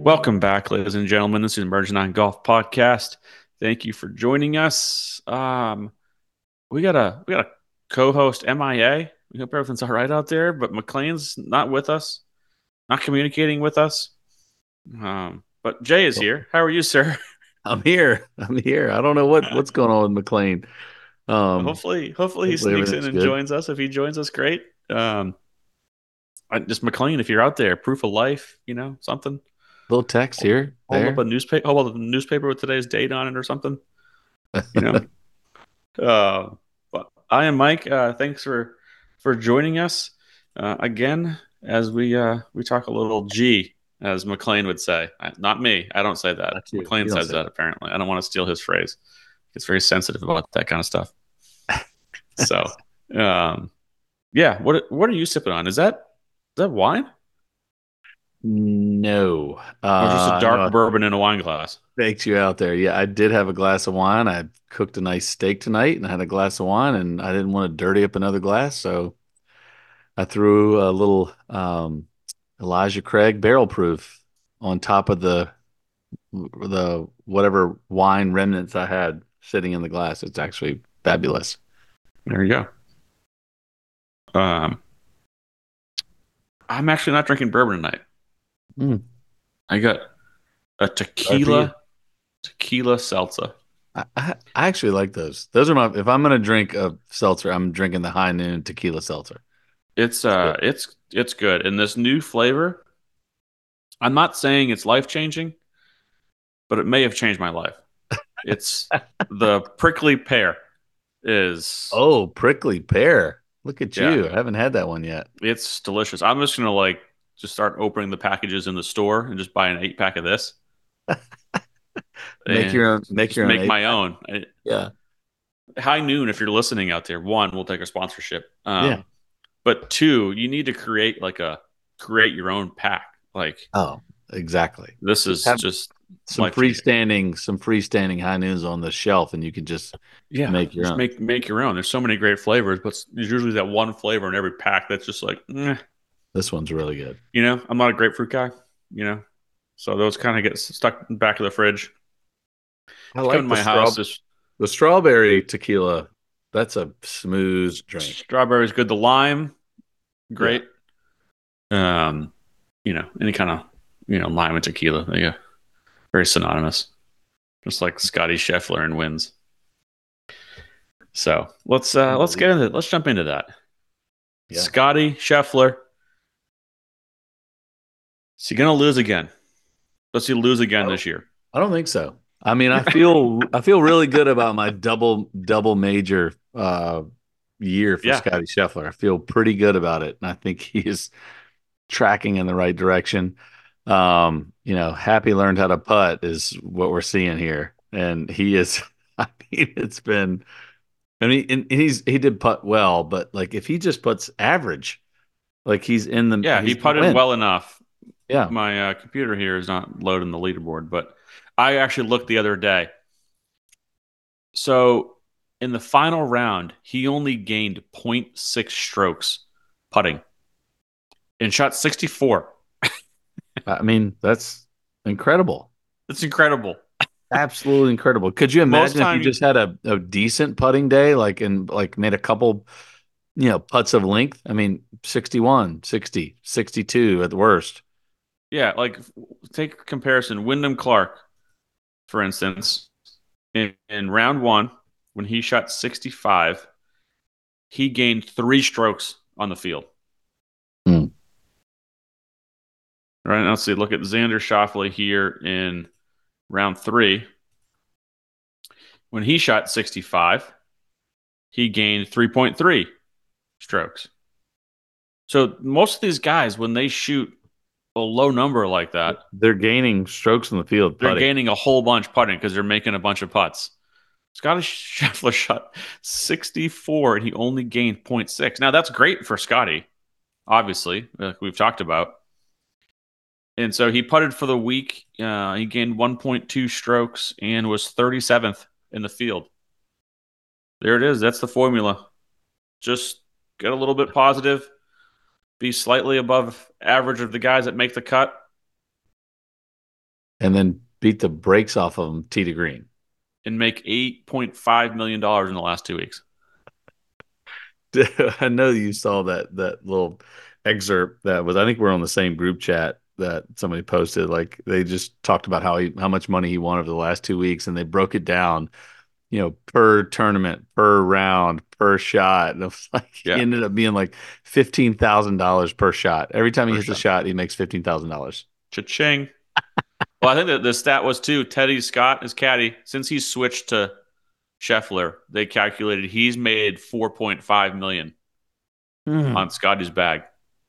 Welcome back, ladies and gentlemen. This is Emerging on Golf Podcast. Thank you for joining us. We got a co-host MIA. We hope everything's all right out there. But McLean's not with us, not communicating with us. But Jay is Well, here. How are you, sir? I'm here. I'm here. I don't know what's going on with McLean. Um, Hopefully he Hopefully sneaks in everything's and good. joins us. If he joins us, great. Just McLean, if you're out there, proof of life, something. Little text here, Hold up there. a newspaper. Hold up a newspaper with today's date on it or something. You know. But I am Mike. Thanks for joining us again as we talk a little G, as McLean would say. Not me. I don't say that. Not you. McLean You don't says say that apparently. I don't want to steal his phrase. He's very sensitive about that kind of stuff. that. So, um, yeah. What are you sipping on? Is that wine No. or just a I know dark I bourbon in a wine glass? faked you out there. Yeah, I did have a glass of wine. I cooked a nice steak tonight and I had a glass of wine and I didn't want to dirty up another glass, so I threw a little Elijah Craig barrel proof on top of the whatever wine remnants I had sitting in the glass. It's actually fabulous. There you go. I'm actually not drinking bourbon tonight. Mm, I got a Sorry for you. tequila seltzer. I actually like those. Those are my, if I'm gonna drink a seltzer, I'm drinking the High Noon tequila seltzer. It's It's uh good. it's it's good. And this new flavor, I'm not saying it's life changing, but it may have changed my life. It's the prickly pear is Oh, prickly pear. Look at yeah, you. I haven't had that one yet. it's delicious. I'm just gonna like just start opening the packages in the store and just buy an 8 pack of this and Make just your own make eight my pack. own. Yeah. High Noon, if you're listening out there, one, we'll take a sponsorship. Yeah. But two, you need to create your own pack. Like Oh, exactly. this Just is have just life changing. some freestanding High Noons on the shelf and you can just Yeah, make your just own. make your own. There's so many great flavors, but there's usually that one flavor in every pack that's just like, This one's really good. I'm not a grapefruit guy, you know, so those kind of get stuck in the back of the fridge. I If you come like to my house, this the strawberry tequila. That's a smooth drink. strawberry is good. The lime, Yeah. great. Um, any kind of lime and tequila, yeah, very synonymous. Just like Scotty Scheffler and wins. So let's get into Unbelievable. it. Let's jump into that. Yeah. Scotty Scheffler, is he gonna lose again? Does he lose I again don't this year? I don't think so. I mean, I feel really good about my double major year for Yeah, Scotty Scheffler. I feel pretty good about it. And I think he is tracking in the right direction. Happy learned how to putt is what we're seeing here. And he is I mean, he did putt well, but like if he just puts average, like yeah, he he's gonna putted win. well enough. Yeah. My computer here is not loading the leaderboard, but I actually looked the other day. So in the final round, he only gained zero point 0.6 strokes putting and shot 64. I mean, that's incredible. That's incredible. Absolutely incredible. Could you Most imagine if you time, just had a decent putting day, like made a couple, putts of length? I mean, 61, 60, 62 at the worst. yeah, like take a comparison. Wyndham Clark, for instance, in round one, when he shot 65, he gained 3 strokes on the field. Hmm. All right, now let's see. Look at Xander Schauffele here in round three. When he shot 65, he gained 3.3 strokes. So most of these guys, when they shoot a low number like that, They're gaining strokes in the field they're putting. gaining a whole bunch putting because they're making a bunch of putts. Scotty Scheffler shot 64 and he only gained zero point 0.6. Now that's great for Scotty, obviously, like we've talked about. And so he putted for the week. He gained 1.2 strokes and was 37th in the field. There it is. That's the formula. Just get a little bit positive, be slightly above average of the guys that make the cut, and then beat the brakes off of him tee to green. and make $8.5 million in the last 2 weeks. I know you saw that little excerpt that was, I think we're on the same group chat that somebody posted. Like they just talked about how much money he won over the last 2 weeks, and they broke it down, per tournament, per round, per shot. And it was like he Yeah, ended up being like $15,000 per shot. Every time he per hits a shot. shot, he makes $15,000. Cha-ching. Well, I think that the stat was too. Teddy Scott, his caddy, since he switched to Scheffler, they calculated he's made 4.5 million Mm, on Scotty's bag.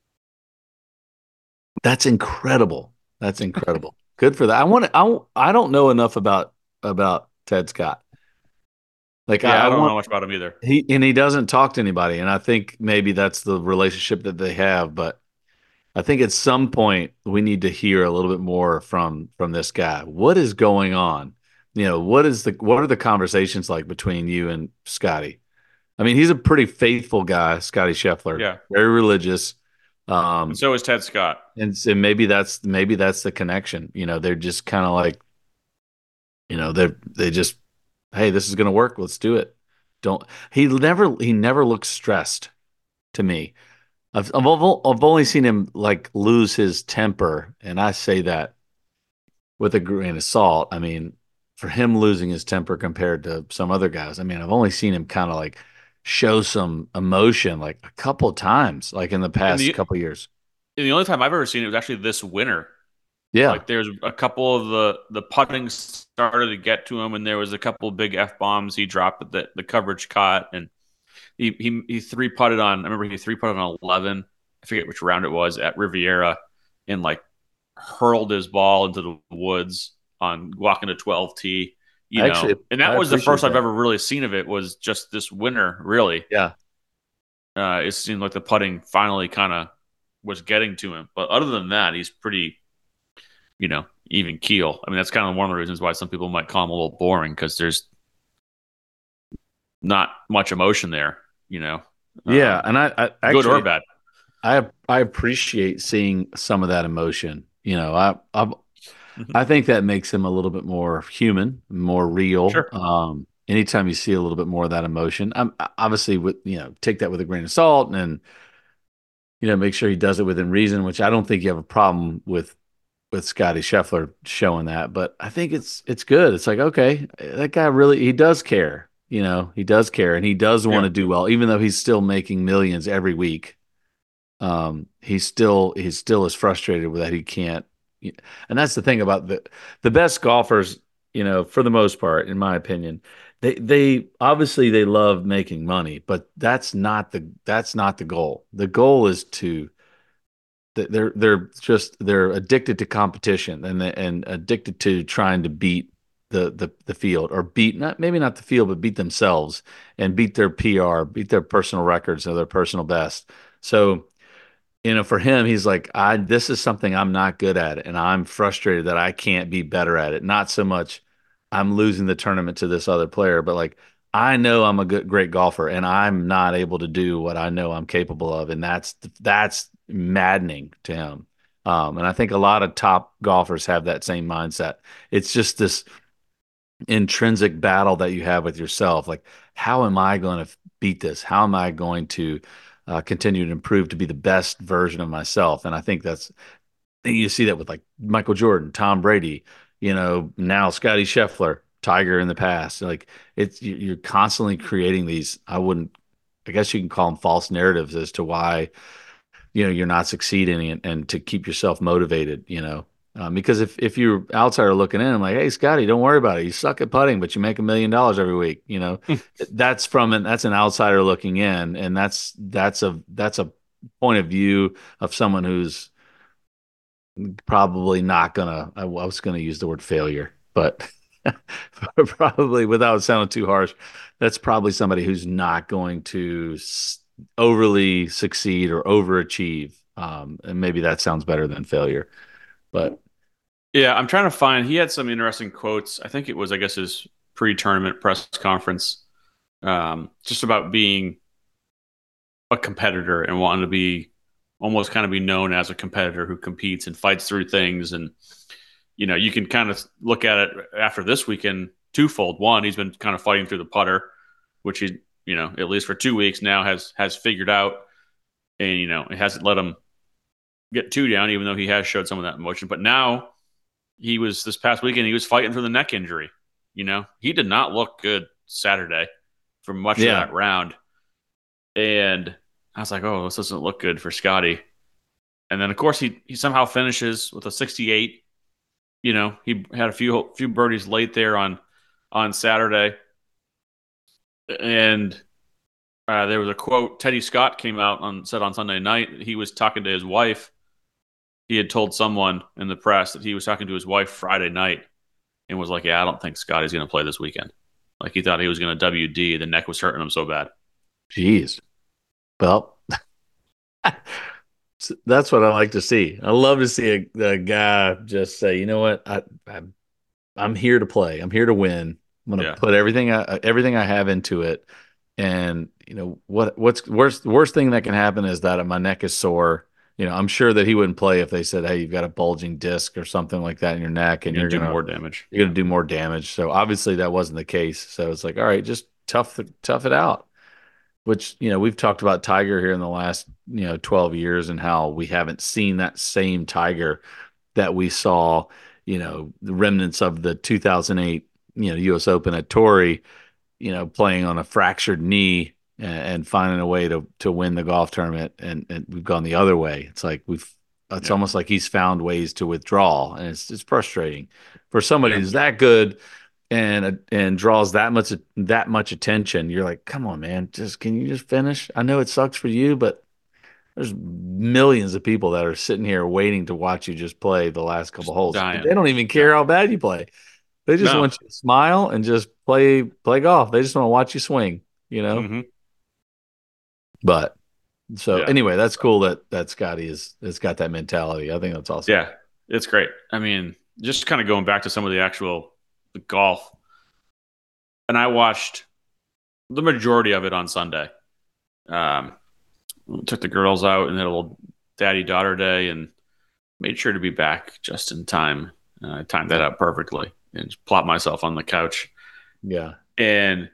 that's incredible. That's incredible. Good for that. I don't know enough about Ted Scott. Like Yeah, I I don't want know much about him either. he doesn't talk to anybody, and I think maybe that's the relationship that they have. But I think at some point we need to hear a little bit more from this guy. What is going on? What are the conversations like between you and Scotty? I mean, he's a pretty faithful guy, Scotty Scheffler, Yeah, very religious. and Um, so is Ted Scott. and maybe that's the connection. They're just kind of like, they just, hey, this is gonna work. Let's do it. Don't he never looks stressed to me. I've only seen him like lose his temper, and I say that with a grain of salt. I mean, for him losing his temper compared to some other guys, I mean, I've only seen him kind of like show some emotion like a couple of times, like in the And past the couple of years. and the only time I've ever seen it was actually this winter. Yeah, Like there's a couple of the putting started to get to him, and there was a couple of big F bombs he dropped that the coverage caught, and he three putted on. I remember he three putted on 11. I forget which round it was at Riviera, and like hurled his ball into the woods on walking to 12 T. actually, And I that was the appreciate first I've that. ever really seen of it. Was just this winter, really. Yeah, It seemed like the putting finally kind of was getting to him, but other than that, he's pretty even keel. I mean, that's kind of one of the reasons why some people might call him a little boring because there's not much emotion there, you know, yeah, um, and I good or actually bad. I appreciate seeing some of that emotion. Mhm. I think that makes him a little bit more human, more real. Sure. Anytime you see a little bit more of that emotion, obviously with take that with a grain of salt, and make sure he does it within reason. Which I don't think you have a problem with Scotty Scheffler showing that, but I think it's good. It's like, okay, that guy really he does care. He does care, and he does want Yeah. to do well, even though he's still making millions every week. He's still as frustrated with that he can't. And that's the thing about the best golfers, for the most part, in my opinion, they obviously they love making money, but that's not the goal. The goal is to they're addicted to competition, and addicted to trying to beat the field, or beat, not maybe not the field, but beat themselves, and beat their PR, beat their personal records or their personal best. So for him, he's like, this is something I'm not good at, and I'm frustrated that I can't be better at it. Not so much I'm losing the tournament to this other player, but like I know I'm a great golfer, and I'm not able to do what I know I'm capable of, and that's maddening to him. And I think a lot of top golfers have that same mindset. It's just this intrinsic battle that you have with yourself. Like, how am I going to beat this? How am I going to continue to improve to be the best version of myself? And I think you see that with like Michael Jordan, Tom Brady, now Scotty Scheffler, Tiger in the past. Like you're constantly creating these. I guess you can call them false narratives as to why you're not succeeding, and to keep yourself motivated. Because if you're outsider looking in, I'm like, hey, Scotty, don't worry about it. You suck at putting, but you make $1 million every week. That's an outsider looking in, and that's a point of view of someone who's probably not gonna. I was gonna use the word failure, but probably without sounding too harsh, that's probably somebody who's not going to overly succeed or overachieve. And maybe that sounds better than failure, but Yeah. I'm trying to find, he had some interesting quotes. I think it was, I guess, his pre tournament press conference, just about being a competitor and wanting to be almost kind of be known as a competitor who competes and fights through things. And you can kind of look at it after this weekend twofold. One, he's been kind of fighting through the putter, which he, at least for 2 weeks now has figured out, and it hasn't let him get too down, even though he has showed some of that emotion. But now he was this past weekend, he was fighting through the neck injury. He did not look good Saturday for much of Yeah. that round, and I was like, oh, this doesn't look good for Scotty. And then of course he somehow finishes with a 68. He had a few birdies late there on Saturday, and there was a quote. Teddy Scott came out and said on Sunday night he was talking to his wife. He had told someone in the press that he was talking to his wife Friday night and was like, "Yeah, I don't think Scotty's going to play this weekend." Like he thought he was going to WD. The neck was hurting him so bad. Jeez. Well, that's what I like to see. I love to see a guy just say, you know what, I'm here to play. I'm here to win. I'm going to Yeah, put everything I have into it. And what's worst thing that can happen is that my neck is sore. I'm sure that he wouldn't play if they said, "Hey, you've got a bulging disc or something like that in your neck, and you're going to do more damage. you're gonna do more damage." So obviously that wasn't the case. So it's like, all right, just tough it out. Which we've talked about Tiger here in the last 12 years and how we haven't seen that same Tiger that we saw, the remnants of the 2008 U.S. Open at Torrey, playing on a fractured knee and finding a way to win the golf tournament, and we've gone the other way. It's like it's Yeah, almost like he's found ways to withdraw, and it's frustrating for somebody yeah, who's that good and draws that much attention. You're like, come on, man, can you just finish? I know it sucks for you, but there's millions of people that are sitting here waiting to watch you just play the last couple just holes. dying. They don't even Yeah, care how bad you play. They just no. want you to smile and just play golf. They just want to watch you swing. Hmm. But so Yeah, anyway, that's cool that Scotty has got that mentality. I think that's awesome. yeah, it's great. I mean, just kind of going back to some of the golf, and I watched the majority of it on Sunday. Um, Took the girls out and had a little daddy daughter day, and made sure to be back just in time. I timed that Yeah. out perfectly and just plopped myself on the couch. Yeah. And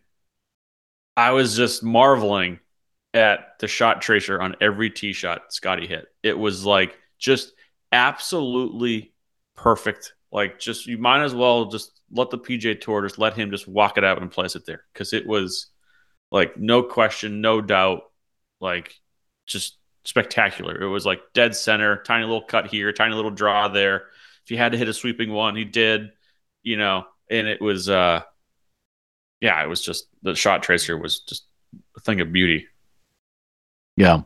I was just marveling at the shot tracer on every tee shot Scotty hit. It was like just absolutely perfect. Like just you might as well just let the PJ Tour just let him just walk it out and place it there because it was like no question, no doubt, like just spectacular. It was like dead center, tiny little cut here, tiny little draw there. If you had to hit a sweeping one, he did, and it was yeah, it was just the shot tracer was just a thing of beauty. Yeah.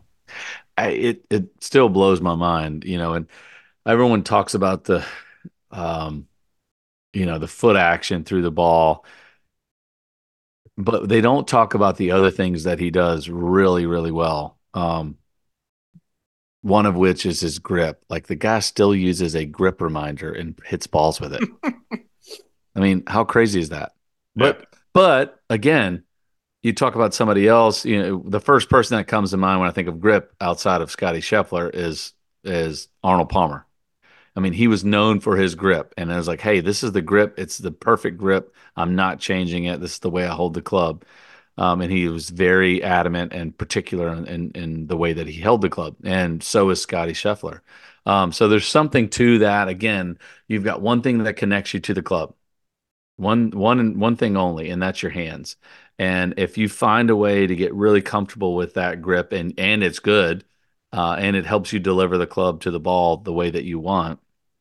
It still blows my mind. And everyone talks about um, the foot action through the ball, but they don't talk about the other things that he does really, really well. One of which is his grip. Like the guy still uses a grip reminder and hits balls with it. I mean, how crazy is that? Yeah. But again, you talk about somebody else, the first person that comes to mind when I think of grip outside of Scotty Scheffler is Arnold Palmer. I mean, he was known for his grip, and I was like, "Hey, this is the grip. It's the perfect grip. I'm not changing it. This is the way I hold the club." And he was very adamant and particular in the way that he held the club, and so is Scotty Scheffler. So there's something to that. Again, you've got one thing that connects you to the club, one thing only, and that's your hands. And if you find a way to get really comfortable with that grip, and it's good, and it helps you deliver the club to the ball the way that you want,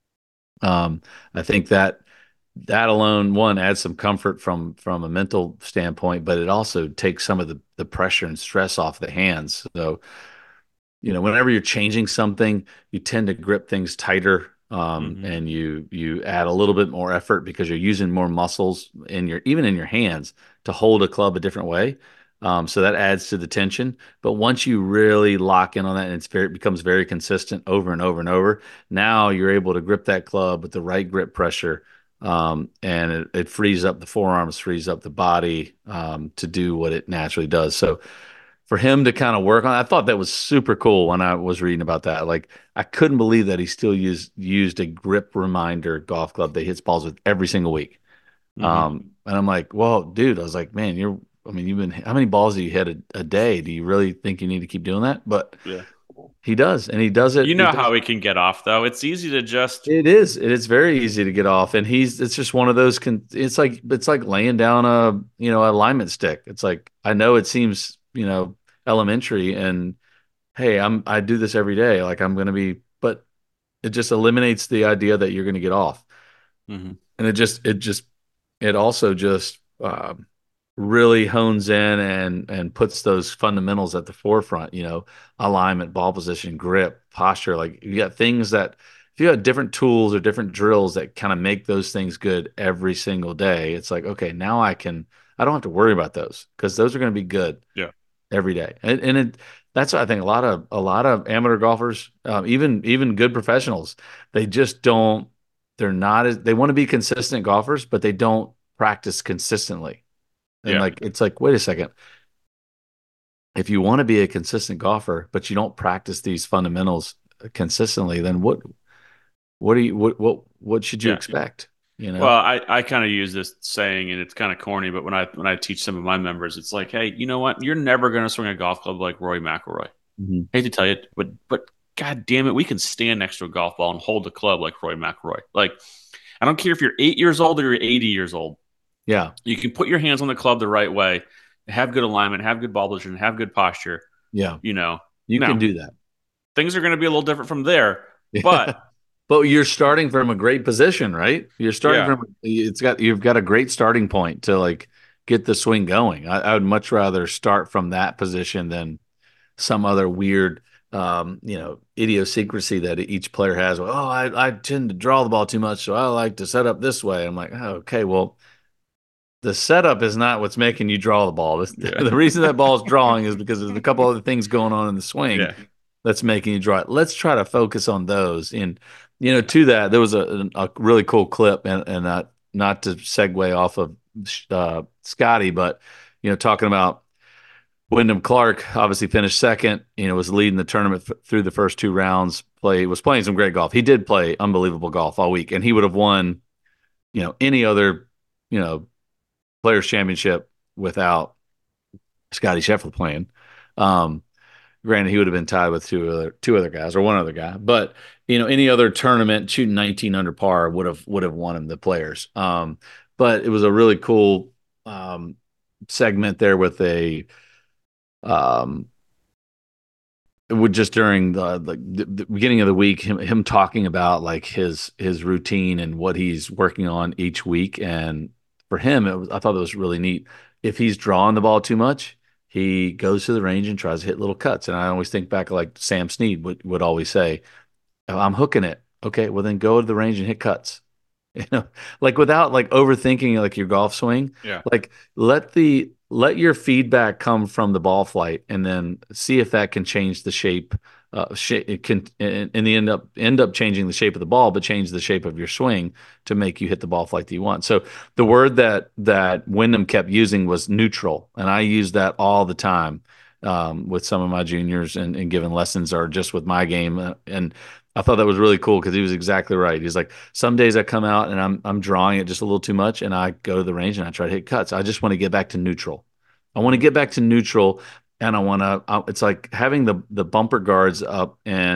I think that alone, one, adds some comfort from a mental standpoint, but it also takes some of the pressure and stress off the hands. So, whenever you're changing something, you tend to grip things tighter, Hmm. and you add a little bit more effort because you're using more muscles even in your hands to hold a club a different way. So that adds to the tension. But once you really lock in on that, and it becomes very consistent over and over and over, now you're able to grip that club with the right grip pressure, and it frees up the forearms, frees up the body, to do what it naturally does. So for him to kind of work on. I thought that was super cool when I was reading about that. Like I couldn't believe that he still used a grip reminder golf club that he hits balls with every single week. Hmm. And I'm like, well, dude, I was like, man, I mean, how many balls do you hit a day? Do you really think you need to keep doing that? But Yeah. he does, and he does it. You He know does. how we can get off though. It's easy to just It is. It is very easy to get off, and it's just one of those. It's like laying down a alignment stick. It's like I know it seems elementary, and hey, I do this every day. Like I'm gonna be, but it just eliminates the idea that you're gonna get off, Mhm. and it also just really hones in and puts those fundamentals at the forefront, alignment, ball position, grip, posture. Like you got things that if you have different tools or different drills that kind of make those things good every single day, it's like, okay, now I don't have to worry about those because those are going to be good Yeah. every day. That's what I think a lot of amateur golfers, even good professionals, they just don't, they're not as, they want to be consistent golfers, but they don't practice consistently. And Yeah. like, it's like, wait a second. If you want to be a consistent golfer, but you don't practice these fundamentals consistently, then what should you Yeah. expect? You Well, know? I kind of use this saying, and it's kind of corny, but when I teach some of my members, it's like, hey, you know what? You're never going to swing a golf club like Rory McIlroy. Mhm. Hate to tell you, but God damn it, we can stand next to a golf ball and hold the club like Roy McIlroy. Like, I don't care if you're 8 years old or you're 80 years old. Yeah. You can put your hands on the club the right way, have good alignment, have good ball position, have good posture. Yeah. You know, You can now do that. things are going to be a little different from there, but But you're starting from a great position, right? yeah, You've got a great starting point to like get the swing going. I would much rather start from that position than some other weird idiosyncrasy that each player has. Well, oh, I tend to draw the ball too much, so I like to set up this way. I'm like, oh, okay, well, the setup is not what's making you draw the ball. yeah, The reason that ball is drawing is because there's a couple other things going on in the swing yeah. that's making you draw it. Let's try to focus on those. And to that, there was a really cool clip, and not to segue off of Scotty, but talking about Wyndham Clark, obviously finished second. Was leading the tournament through the first two rounds. Was playing some great golf. He did play unbelievable golf all week, and he would have won any other you know Players Championship without Scotty Scheffler playing. Um, Granted, he would have been tied with two other guys or one other guy, but any other tournament shooting 19 under par would have won him the Players. But it was a really cool segment there with a um, would just during the beginning of the week, him talking about like his routine and what he's working on each week. And for him, I thought it was really neat. If he's drawing the ball too much, he goes to the range and tries to hit little cuts. And I always think back like Sam Snead would always say, I'm hooking it. Okay, well then go to the range and hit cuts. you know like without like overthinking like your golf swing. Yeah. Like let your feedback come from the ball flight and then see if that can change the shape. It can and the end up changing the shape of the ball, but change the shape of your swing to make you hit the ball flight that you want. So the word that Wyndham kept using was neutral, and I use that all the time with some of my juniors and giving lessons or just with my game. And I thought that was really cool because he was exactly right. He's like, some days I come out and I'm drawing it just a little too much, and I go to the range and I try to hit cuts. I just want to get back to neutral. I want to get back to neutral, and I want to. It's like having the bumper guards up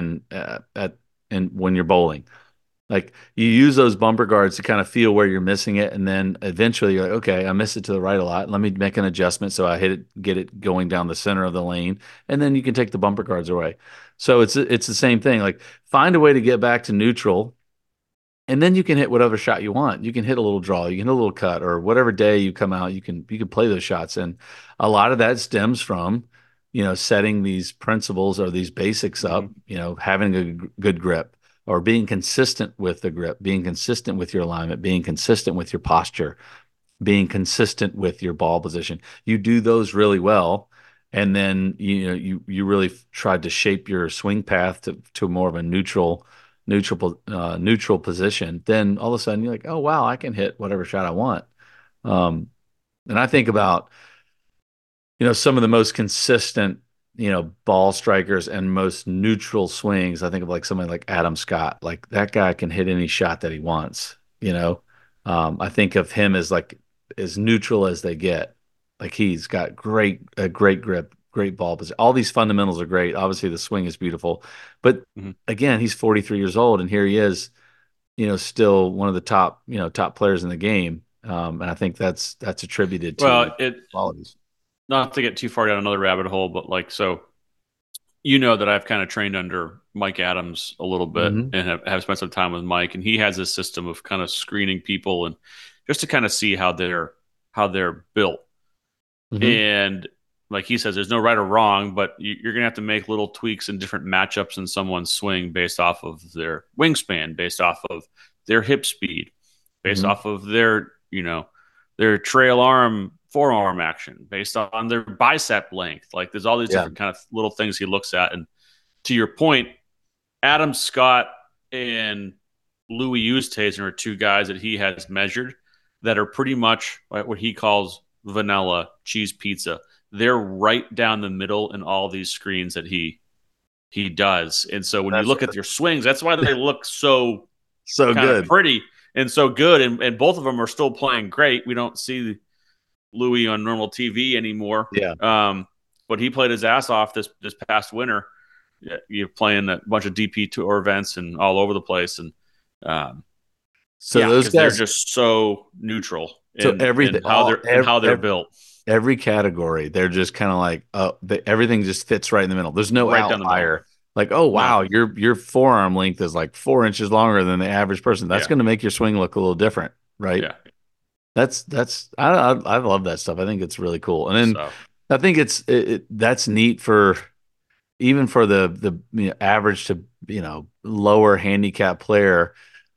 and when you're bowling. Like you use those bumper guards to kind of feel where you're missing it, and then eventually you're like, okay, I miss it to the right a lot. Let me make an adjustment so I get it going down the center of the lane, and then you can take the bumper guards away. So it's the same thing. Like find a way to get back to neutral, and then you can hit whatever shot you want. You can hit a little draw, you can hit a little cut, or whatever day you come out, you can play those shots. And a lot of that stems from, setting these principles or these basics Hmm. up, having a good grip or being consistent with the grip, being consistent with your alignment, being consistent with your posture, being consistent with your ball position. You do those really well, and then you really tried to shape your swing path to more of a neutral position. Then all of a sudden you're like, oh wow, I can hit whatever shot I want. Um, and I think about some of the most consistent. ball strikers and most neutral swings, I think of like somebody like Adam Scott. Like that guy can hit any shot that he wants, you know. I think of him as like as neutral as they get. Like he's got great grip, great ball position. All these fundamentals are great. Obviously, the swing is beautiful, but Mhm. again, he's 43 years old, and here he is, still one of the top players in the game. And I think that's attributed to Well, it qualities. not to get too far down another rabbit hole, but like so that I've kind of trained under Mike Adams a little bit Hmm. and have spent some time with Mike, and he has a system of kind of screening people and just to kind of see how they're built. Hmm. And like he says, there's no right or wrong, but you're gonna have to make little tweaks in different matchups in someone's swing based off of their wingspan, based off of their hip speed, based Hmm. off of their trail arm forearm action, based on their bicep length. Like there's all these Yeah, different kind of little things he looks at. And to your point, Adam Scott and Louis Oosthuizen are two guys that he has measured that are pretty much like what he calls vanilla cheese pizza. They're right down the middle in all these screens that he does. And so when you that's look at your swings, that's why they look so so kind of good. pretty and so good. And both of them are still playing great. We don't see Louis on normal TV anymore. Yeah. But he played his ass off this past winter. You're playing a bunch of DP tour events and all over the place, and um, So yeah, those because they're guys, just so neutral so in everything, how they're built, every category, they're just kind of like, everything just fits right in the middle. There's no right down the middle. outlier. Like, oh No, wow, your forearm length is like 4 inches longer than the average person. That's yeah, going to make your swing look a little different, right? yeah. I love that stuff. I think it's really cool. And then So I think that's neat for even for the average to lower handicap player.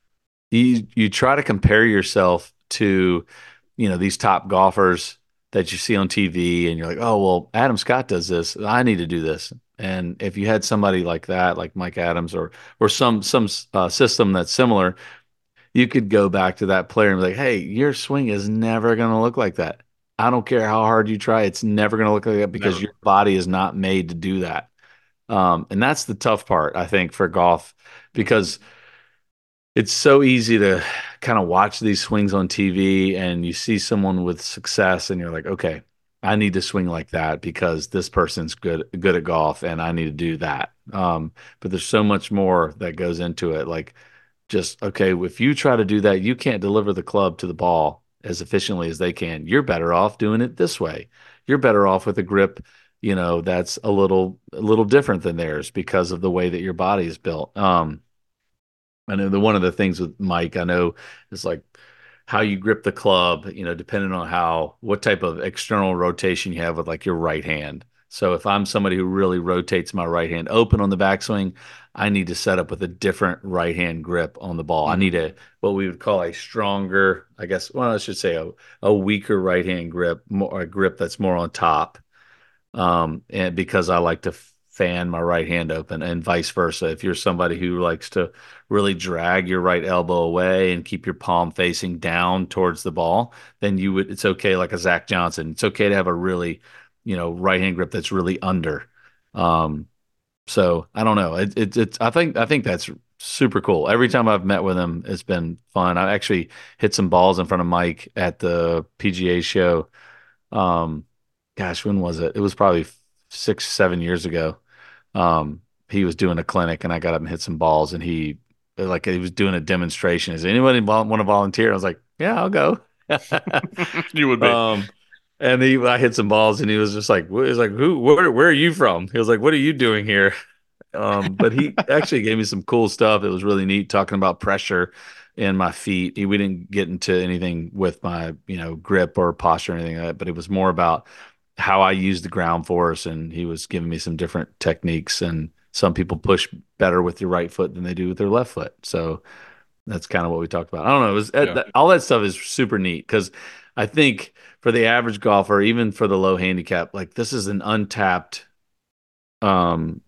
You try to compare yourself to these top golfers that you see on TV, and you're like, oh well, Adam Scott does this, I need to do this. And if you had somebody like that, like Mike Adams, or some system that's similar, you could go back to that player and be like, hey, your swing is never going to look like that. I don't care how hard you try, it's never going to look like that because never. your body is not made to do that. And that's the tough part, I think, for golf, Mhm. because it's so easy to kind of watch these swings on TV and you see someone with success and you're like, okay, I need to swing like that because this person's good at golf and I need to do that. But there's so much more that goes into it. Like just, okay, if you try to do that, you can't deliver the club to the ball as efficiently as they can. You're better off doing it this way. You're better off with a grip, that's a little different than theirs because of the way that your body is built. I know one of the things with Mike, I know is like how you grip the club, depending on what type of external rotation you have with like your right hand. So if I'm somebody who really rotates my right hand open on the backswing, I need to set up with a different right hand grip on the ball. I Mhm. need what we would call a stronger, I guess, well, I should say a weaker right hand grip, more a grip that's more on top, and because I like to fan my right hand open and vice versa. If you're somebody who likes to really drag your right elbow away and keep your palm facing down towards the ball, then it's okay, like a Zach Johnson. It's okay to have a really, right hand grip that's really under. Um, so I don't know. I think that's super cool. Every time I've met with him, it's been fun. I actually hit some balls in front of Mike at the PGA show. um, Gosh, when was it? It was probably 6, 7 years ago. He was doing a clinic, and I got up and hit some balls, and he was doing a demonstration. Is anybody want to volunteer? I was like, yeah, I'll go. You would be. Um, and I hit some balls, and he was just like, he was like, where are you from? He was like, what are you doing here? But he actually gave me some cool stuff. It was really neat talking about pressure in my feet. We didn't get into anything with my, grip or posture or anything like that, but it was more about how I use the ground force. And he was giving me some different techniques. And some people push better with their right foot than they do with their left foot. So that's kind of what we talked about. I don't know. It was Yeah. all that stuff is super neat because I think for the average golfer, even for the low handicap, like this is an untapped um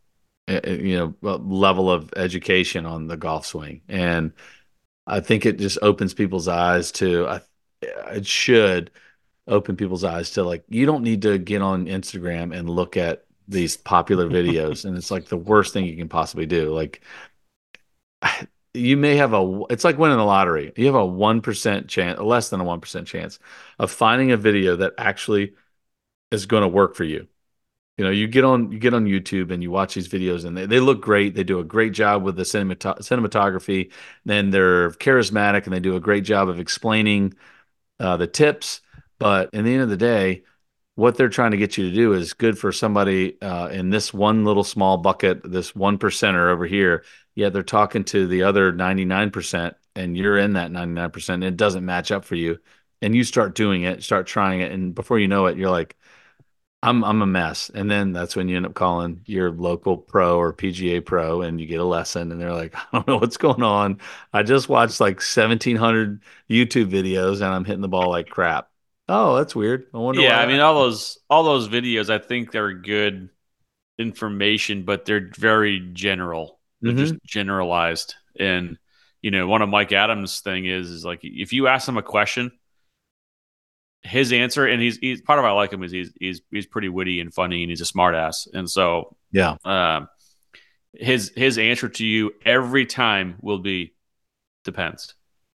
level of education on the golf swing. And I think it just opens people's eyes to, it should open people's eyes to, like, you don't need to get on Instagram and look at these popular videos, and it's like the worst thing you can possibly do. Like you may have it's like winning the lottery. You have a 1% chance, less than a 1% chance of finding a video that actually is going to work for you. You get on YouTube and you watch these videos and they look great. They do a great job with the cinematography. Then they're charismatic and they do a great job of explaining the tips. But in the end of the day, what they're trying to get you to do is good for somebody in this one little small bucket, this 1%er over here. Yet they're talking to the other 99%, and you're in that 99%, and it doesn't match up for you. And you start doing it, start trying it, and before you know it, you're like, I'm a mess. And then that's when you end up calling your local pro or PGA pro and you get a lesson and they're like, I don't know what's going on. I just watched like 1,700 YouTube videos and I'm hitting the ball like crap. Oh, that's weird. I wonder Yeah, why I mean that. all those videos, I think they're good information, but they're very general. They're just Hmm. generalized. And one of Mike Adams' thing is like if you ask him a question, his answer, and he's part of why I like him is he's pretty witty and funny, and he's a smart ass. And so Yeah. um, his answer to you every time will be depends.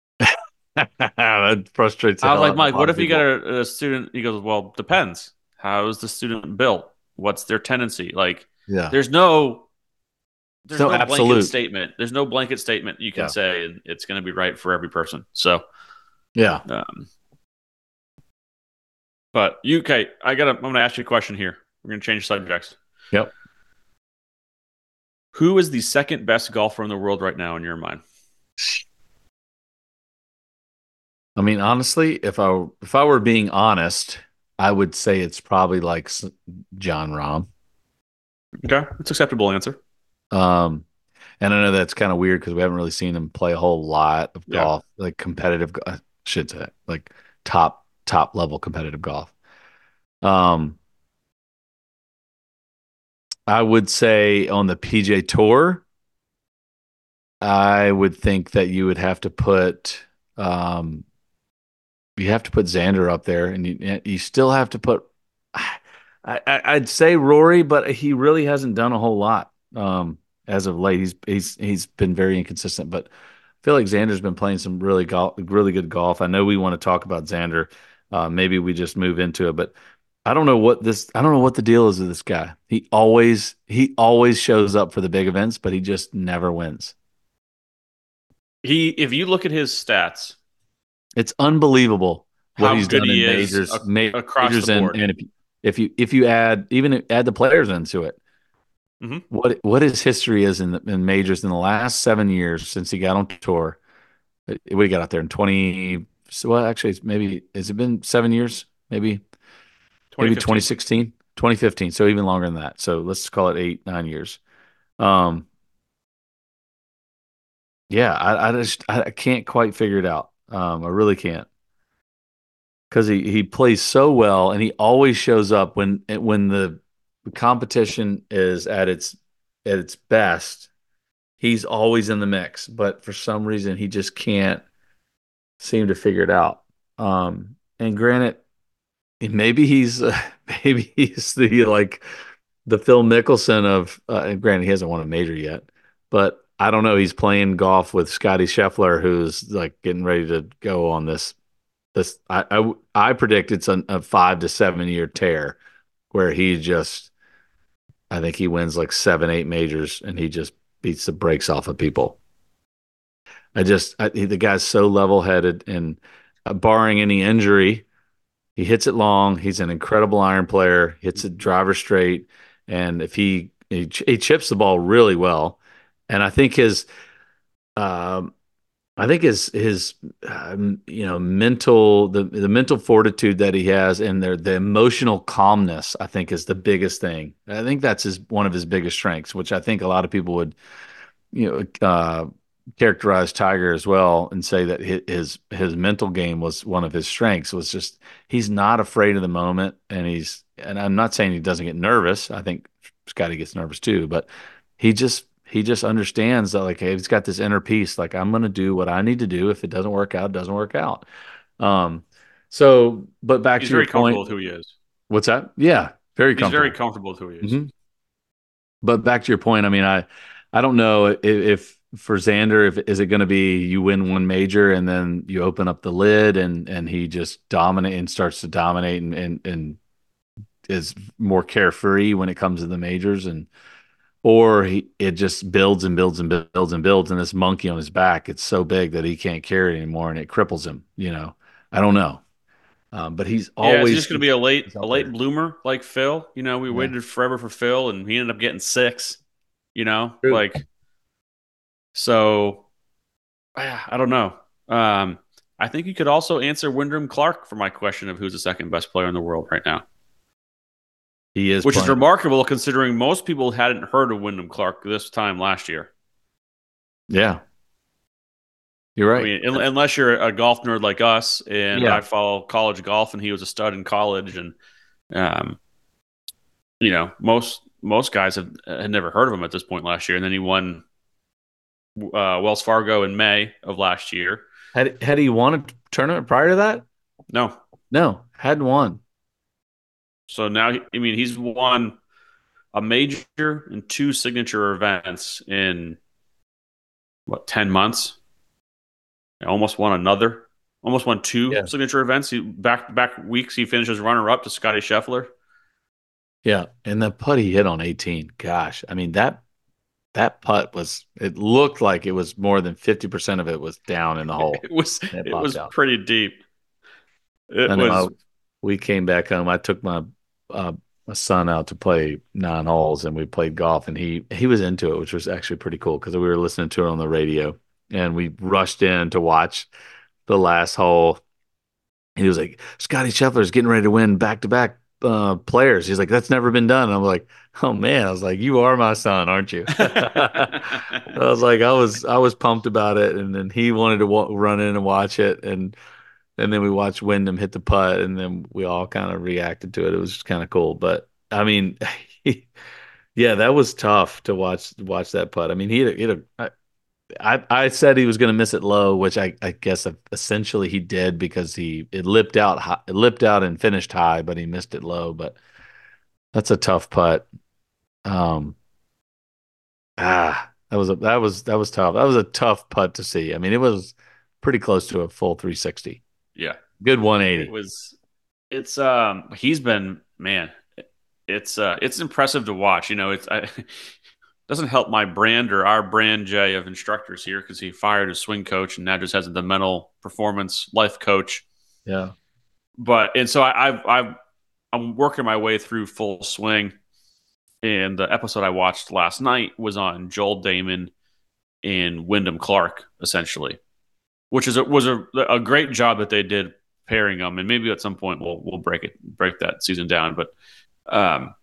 That frustrates the I was hell like, out of a Mike, lot what of if you got people. a student? He goes, well, depends. How is the student built? What's their tendency? Like, Yeah. there's no It's there's no no blanket absolute. statement. There's no blanket statement you can Yeah. say, and it's going to be right for every person. So, Yeah. um, but okay, I'm going to ask you a question here. We're going to change subjects. Yep. Who is the second best golfer in the world right now in your mind? I mean, honestly, if I were being honest, I would say it's probably like John Rahm. Okay, that's an acceptable answer. Um, and I know that's kind of weird because we haven't really seen him play a whole lot of Yeah, golf, like competitive, I should say, like top level competitive golf. Um, I would say on the PJ Tour, I would think that um, you have to put Xander up there, and you still have to put. I'd say Rory, but he really hasn't done a whole lot as of late. He's been very inconsistent, but I feel like Xander's been playing some really good golf. I know we want to talk about Xander. Maybe we just move into it, but I don't know what the deal is with this guy. He always shows up for the big events, but he just never wins. if you look at his stats, It's unbelievable what how he's good done he in is across the majors, board. and if you add the players into it, Hmm. what his history is in majors in the last 7 years since he got on tour. What he got out there in 20. So, well, actually, maybe has it been 7 years? Maybe 2015. 2016, 2015. So even longer than that. So let's call it 8, 9 years. Um, yeah, I can't quite figure it out. I really can't because he plays so well and he always shows up when the competition is at its best. He's always in the mix, but for some reason he just can't seem to figure it out. And granted, maybe he's maybe he's the like the Phil Mickelson of and granted he hasn't won a major yet, but I don't know. He's playing golf with Scotty Scheffler, who's like getting ready to go on this. I predict it's a 5 to 7 year tear where he just I think he wins like 7, 8 majors and he just beats the brakes off of people. The guy's so level headed and barring any injury, he hits it long. He's an incredible iron player. Hits it driver straight, and if he chips the ball really well, and um, I think his the mental fortitude that he has and the emotional calmness I think is the biggest thing. I think that's his one of his biggest strengths, which I think a lot of people would characterize Tiger as well and say that his mental game was one of his strengths. Was just he's not afraid of the moment, and I'm not saying he doesn't get nervous. I think Scotty gets nervous too, but he just understands that like hey, he's got this inner peace. Like I'm gonna do what I need to do. If it doesn't work out, it doesn't work out. Um, but back He's to your very comfortable point, with who he is. what's that? Yeah. Very He's very comfortable. comfortable with who he is. Hmm. But back to your point, I mean, I don't know if for Xander, if is it going to be you win one major and then you open up the lid and he just dominate and starts to dominate and is more carefree when it comes to the majors, and or it just builds and builds and builds and builds, and this monkey on his back, it's so big that he can't carry it anymore and it cripples him. I don't know. But Yeah, is he just going to be he's a up late there. bloomer like Phil? We Yeah. waited forever for Phil, and he ended up getting six. True. Like so. I don't know. Um, I think you could also answer Wyndham Clark for my question of who's the second best player in the world right now, He is which is playing. remarkable considering most people hadn't heard of Wyndham Clark this time last year. Yeah, you're I right. mean, unless you're a golf nerd like us, and Yeah. I follow college golf, and he was a stud in college, and um, most guys had never heard of him at this point last year, and then he won Wells Fargo in May of last year. Had he won a tournament prior to that? No, No, hadn't won. so now I mean he's won a major and two signature events in what 10 months. Almost won another. Almost won two Yeah. signature events. He back weeks he finishes runner up to Scotty Scheffler. Yeah, and the putt he hit on 18. Gosh, I mean that putt was. It looked like it was more than 50% of it was down in the hole. It was And it it popped was out. pretty deep. It I know. was We came back home. I took uh, my son out to play 9 holes, and we played golf, and he was into it, which was actually pretty cool because we were listening to it on the radio, and we rushed in to watch the last hole. He was like, Scotty Scheffler's getting ready to win back to back players. He's like, that's never been done. And I'm like, oh man. I was like, you are my son, aren't you? I was like, I was pumped about it, and then he wanted to run in and watch it, and then we watched Wyndham hit the putt, and then we all kind of reacted to it. It was just kind of cool. But I mean, yeah, that was tough to watch that putt. I mean, I said he was going to miss it low, which I guess essentially he did because it lipped out high, it lipped out and finished high, but he missed it low. But that's a tough putt. Um, that was tough. That was a tough putt to see. I mean, it was pretty close to a full 360. yeah. Good It 180. was it's he's been man. It's impressive to watch. Doesn't help my brand or our brand, Jay, of instructors here because he fired his swing coach and now just has the mental performance life coach. Yeah. But and so I'm working my way through Full Swing, and the episode I watched last night was on Joel Damon and Wyndham Clark, essentially, which was a great job that they did pairing them. And maybe at some point we'll break that season down. But um,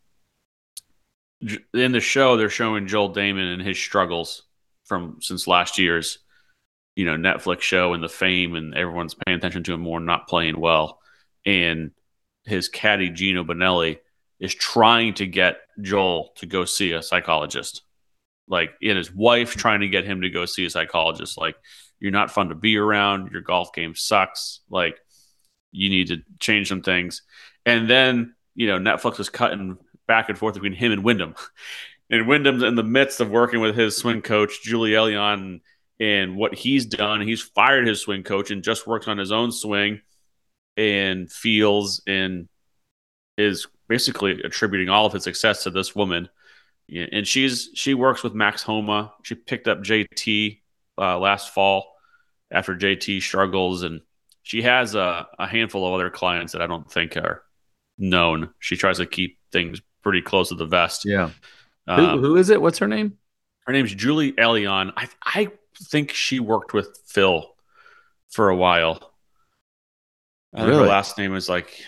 in the show, they're showing Joel Damon and his struggles from since last year's Netflix show and the fame, and everyone's paying attention to him more, not playing well, and his caddy Gino Bonelli is trying to get Joel to go see a psychologist, like, and his wife trying to get him to go see a psychologist, like, you're not fun to be around, your golf game sucks, like, you need to change some things. And then Netflix is cutting back and forth between him and Wyndham. And Wyndham's in the midst of working with his swing coach, Julie Elion, and what he's done. He's fired his swing coach and just works on his own swing and feels and is basically attributing all of his success to this woman. Yeah, and she works with Max Homa. She picked up JT last fall after JT struggles, and she has a handful of other clients that I don't think are known. She tries to keep things pretty close to the vest. Yeah. Who Um, who is it? What's her name? Her name's Julie Elion. I think she worked with Phil for a while. I think her Really? last name is like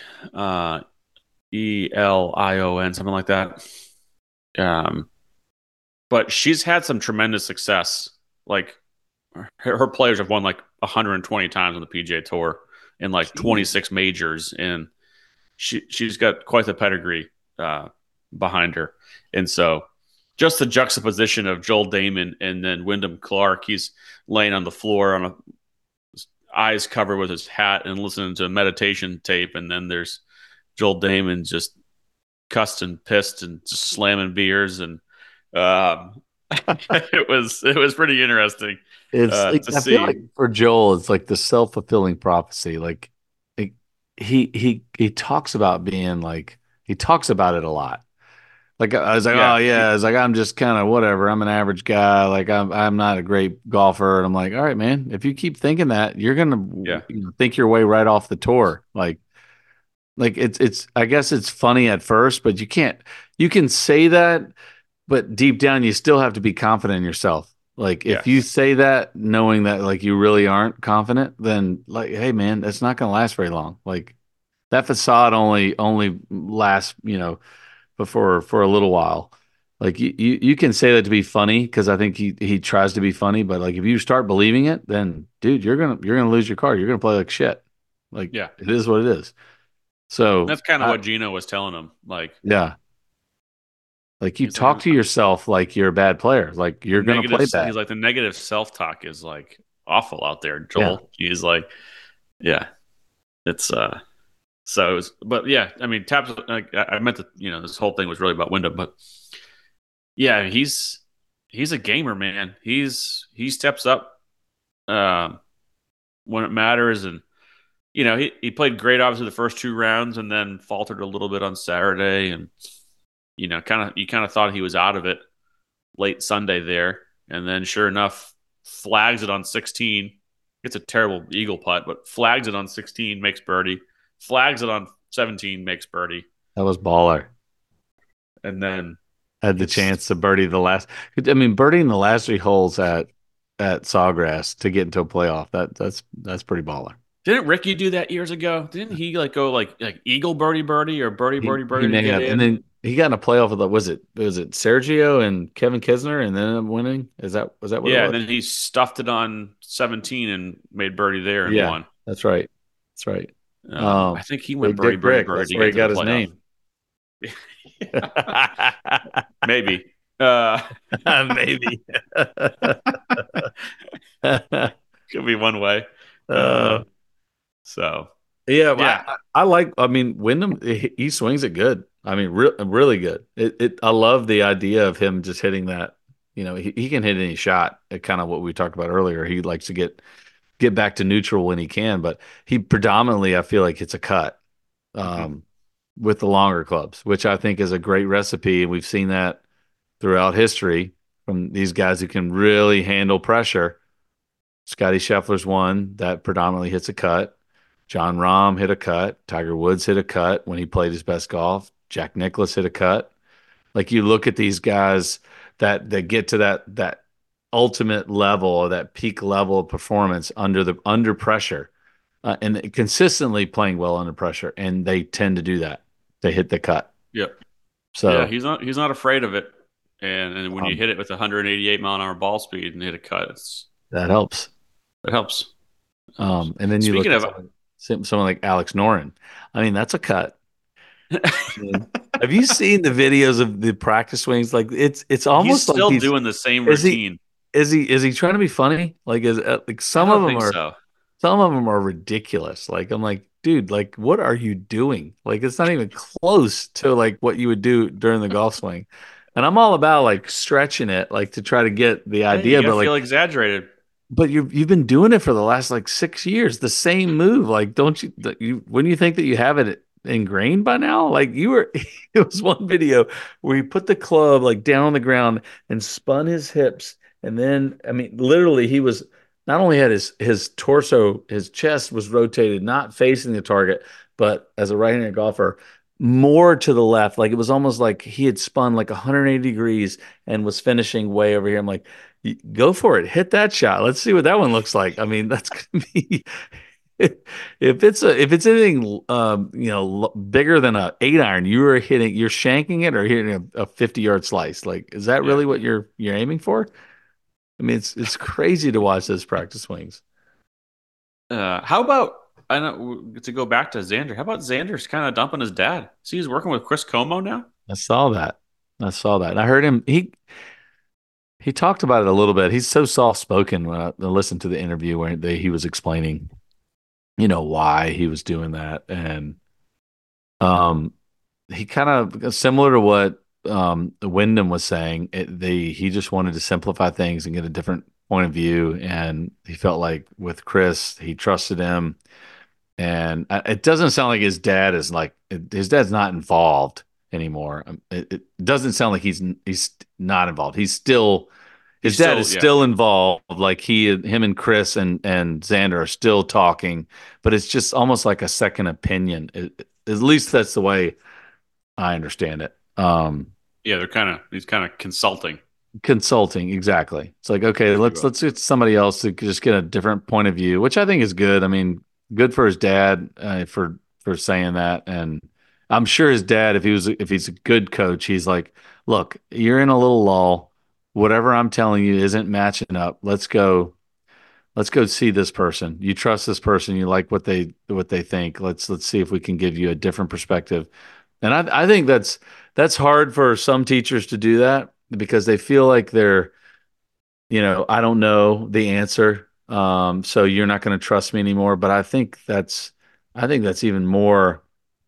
Elion, something like that. Um, but she's had some tremendous success. Like her players have won like 120 times on the PGA Tour and like Jeez. 26 majors, and she's got quite the pedigree behind her. And so, just the juxtaposition of Joel Damon and then Wyndham Clark, he's laying on the floor on his eyes covered with his hat and listening to a meditation tape, and then there's Joel Damon just cussed and pissed and just slamming beers, and um, it was pretty interesting It's like to I feel like see. for Joel, it's like the self-fulfilling prophecy. Like he talks about being like he talks about it a lot. Like I was like, oh Yeah, yeah, I was like, I'm just kind of whatever. I'm an average guy. Like I'm not a great golfer. And I'm like, all right, man, if you keep thinking that, you're gonna yeah, think your way right off the tour. Like it's I guess it's funny at first, but you can say that, but deep down you still have to be confident in yourself. Like if you yes, say that knowing that like you really aren't confident, then like, hey man, that's not gonna last very long. Like that facade only lasts, before for a little while. Like you can say that to be funny because I think he tries to be funny, but like if you start believing it, then dude, you're gonna lose your card. You're gonna play like shit. Like yeah. it is what it is. So That's kind of I what Gino was telling him. Like yeah, like you he's like, talk to yourself like you're a bad player. Like the you're gonna negative. play He's bad. like the negative self talk is like awful out there, Yeah. Joel. He's like, yeah, it's So it was, but yeah, I mean, Taps. I meant to, this whole thing was really about Wyndham, but yeah, he's a gamer, man. He steps up um, when it matters, and he played great obviously the first two rounds, and then faltered a little bit on Saturday, and you kind of thought he was out of it late Sunday there, and then sure enough, flags it on 16. It's a terrible eagle putt, but flags it on 16, makes birdie. Flags it on 17, makes birdie, That was baller. and then Had the it's chance to birdie the last. I mean, birdieing the last three holes at Sawgrass to get into a playoff. That's pretty baller. didn't Ricky do that years ago? Didn't he like go like eagle birdie birdie or birdie birdie He birdie to may get have, and in? then he got in a playoff with was it Sergio and Kevin Kisner, and then ended up winning. Was that what it Yeah, and was? then he stuffed it on 17 and made birdie there and Yeah, won. that's right. That's right. I think he went Big birdie Dick birdie Rick. birdie That's to where get he into the got his playoff. name. Maybe. Uh, Maybe. could be one way. uh, Uh, so Yeah, yeah, I like. I mean, Wyndham he swings it good. I mean, really good. I love the idea of him just hitting that. He can hit any shot. Kind of what we talked about earlier. He likes to get back to neutral when he can, but he predominantly I feel like hits a cut hmm um, with the longer clubs, which I think is a great recipe. And we've seen that throughout history from these guys who can really handle pressure. Scotty Scheffler's one that predominantly hits a cut. John Rahm hit a cut. Tiger Woods hit a cut when he played his best golf. Jack Nicklaus hit a cut. Like you look at these guys that get to that ultimate level or that peak level of performance under pressure, and consistently playing well under pressure, and they tend to do that. They hit the cut. yep, yeah. So He's not afraid of it, and when you um, hit it with 188 mile an hour ball speed and hit a cut, that helps. it helps. And then you look Speaking at of, someone like Alex Noren. I mean, that's a cut. I mean, have you seen the videos of the practice swings? Like it's he's almost like still doing the same is he routine. is he trying to be funny? Like is like I don't think so. some of them are ridiculous. Like I'm like, dude, like what are you doing? Like it's not even close to like what you would do during the golf swing. And I'm all about like stretching it, like to try to get the Hey, you idea, gotta but feel like exaggerated. but you've been doing it for the last like 6 years, the same move. Like, don't you wouldn't you think that you have it ingrained by now? Like you were, it was one video where he put the club like down on the ground and spun his hips, and then I mean, literally, he was not only had his torso, his chest was rotated, not facing the target, but as a right-handed golfer, more to the left. Like it was almost like he had spun like 180 degrees and was finishing way over here. I'm like, go for it. Hit that shot. Let's see what that one looks like. I mean, that's gonna be if it's anything bigger than a 8 iron, you're shanking it or hitting a 50-yard slice. Like, is that Yeah. really what you're aiming for? I mean, it's crazy to watch those practice swings. How about I know to go back to Xander? How about Xander's kind of dumping his dad? See, he's working with Chris Como now. I saw that. I saw that. I heard him. He talked about it a little bit. He's so soft spoken when I listened to the interview where he was explaining, why he was doing that. And um he kind of similar to what Wyndham was saying. He just wanted to simplify things and get a different point of view, and he felt like with Chris, he trusted him, and it doesn't sound like his dad is like his dad's not involved anymore. It doesn't sound like he's not involved. He's still He's his dad is still, yeah, still involved. Like him and Chris and Xander are still talking, but it's just almost like a second opinion. At least that's the way I understand it. yeah. He's kind of consulting, Consulting, exactly. It's like, okay, if you let's will. get somebody else to just get a different point of view, which I think is good. I mean, good for his dad for saying that, and I'm sure his dad, if he's a good coach, he's like, look, you're in a little lull. Whatever I'm telling you isn't matching up. Let's go see this person. You trust this person. You like what they think. Let's see if we can give you a different perspective. And I think that's hard for some teachers to do that because they feel like I don't know the answer. So you're not going to trust me anymore. But I think that's even more,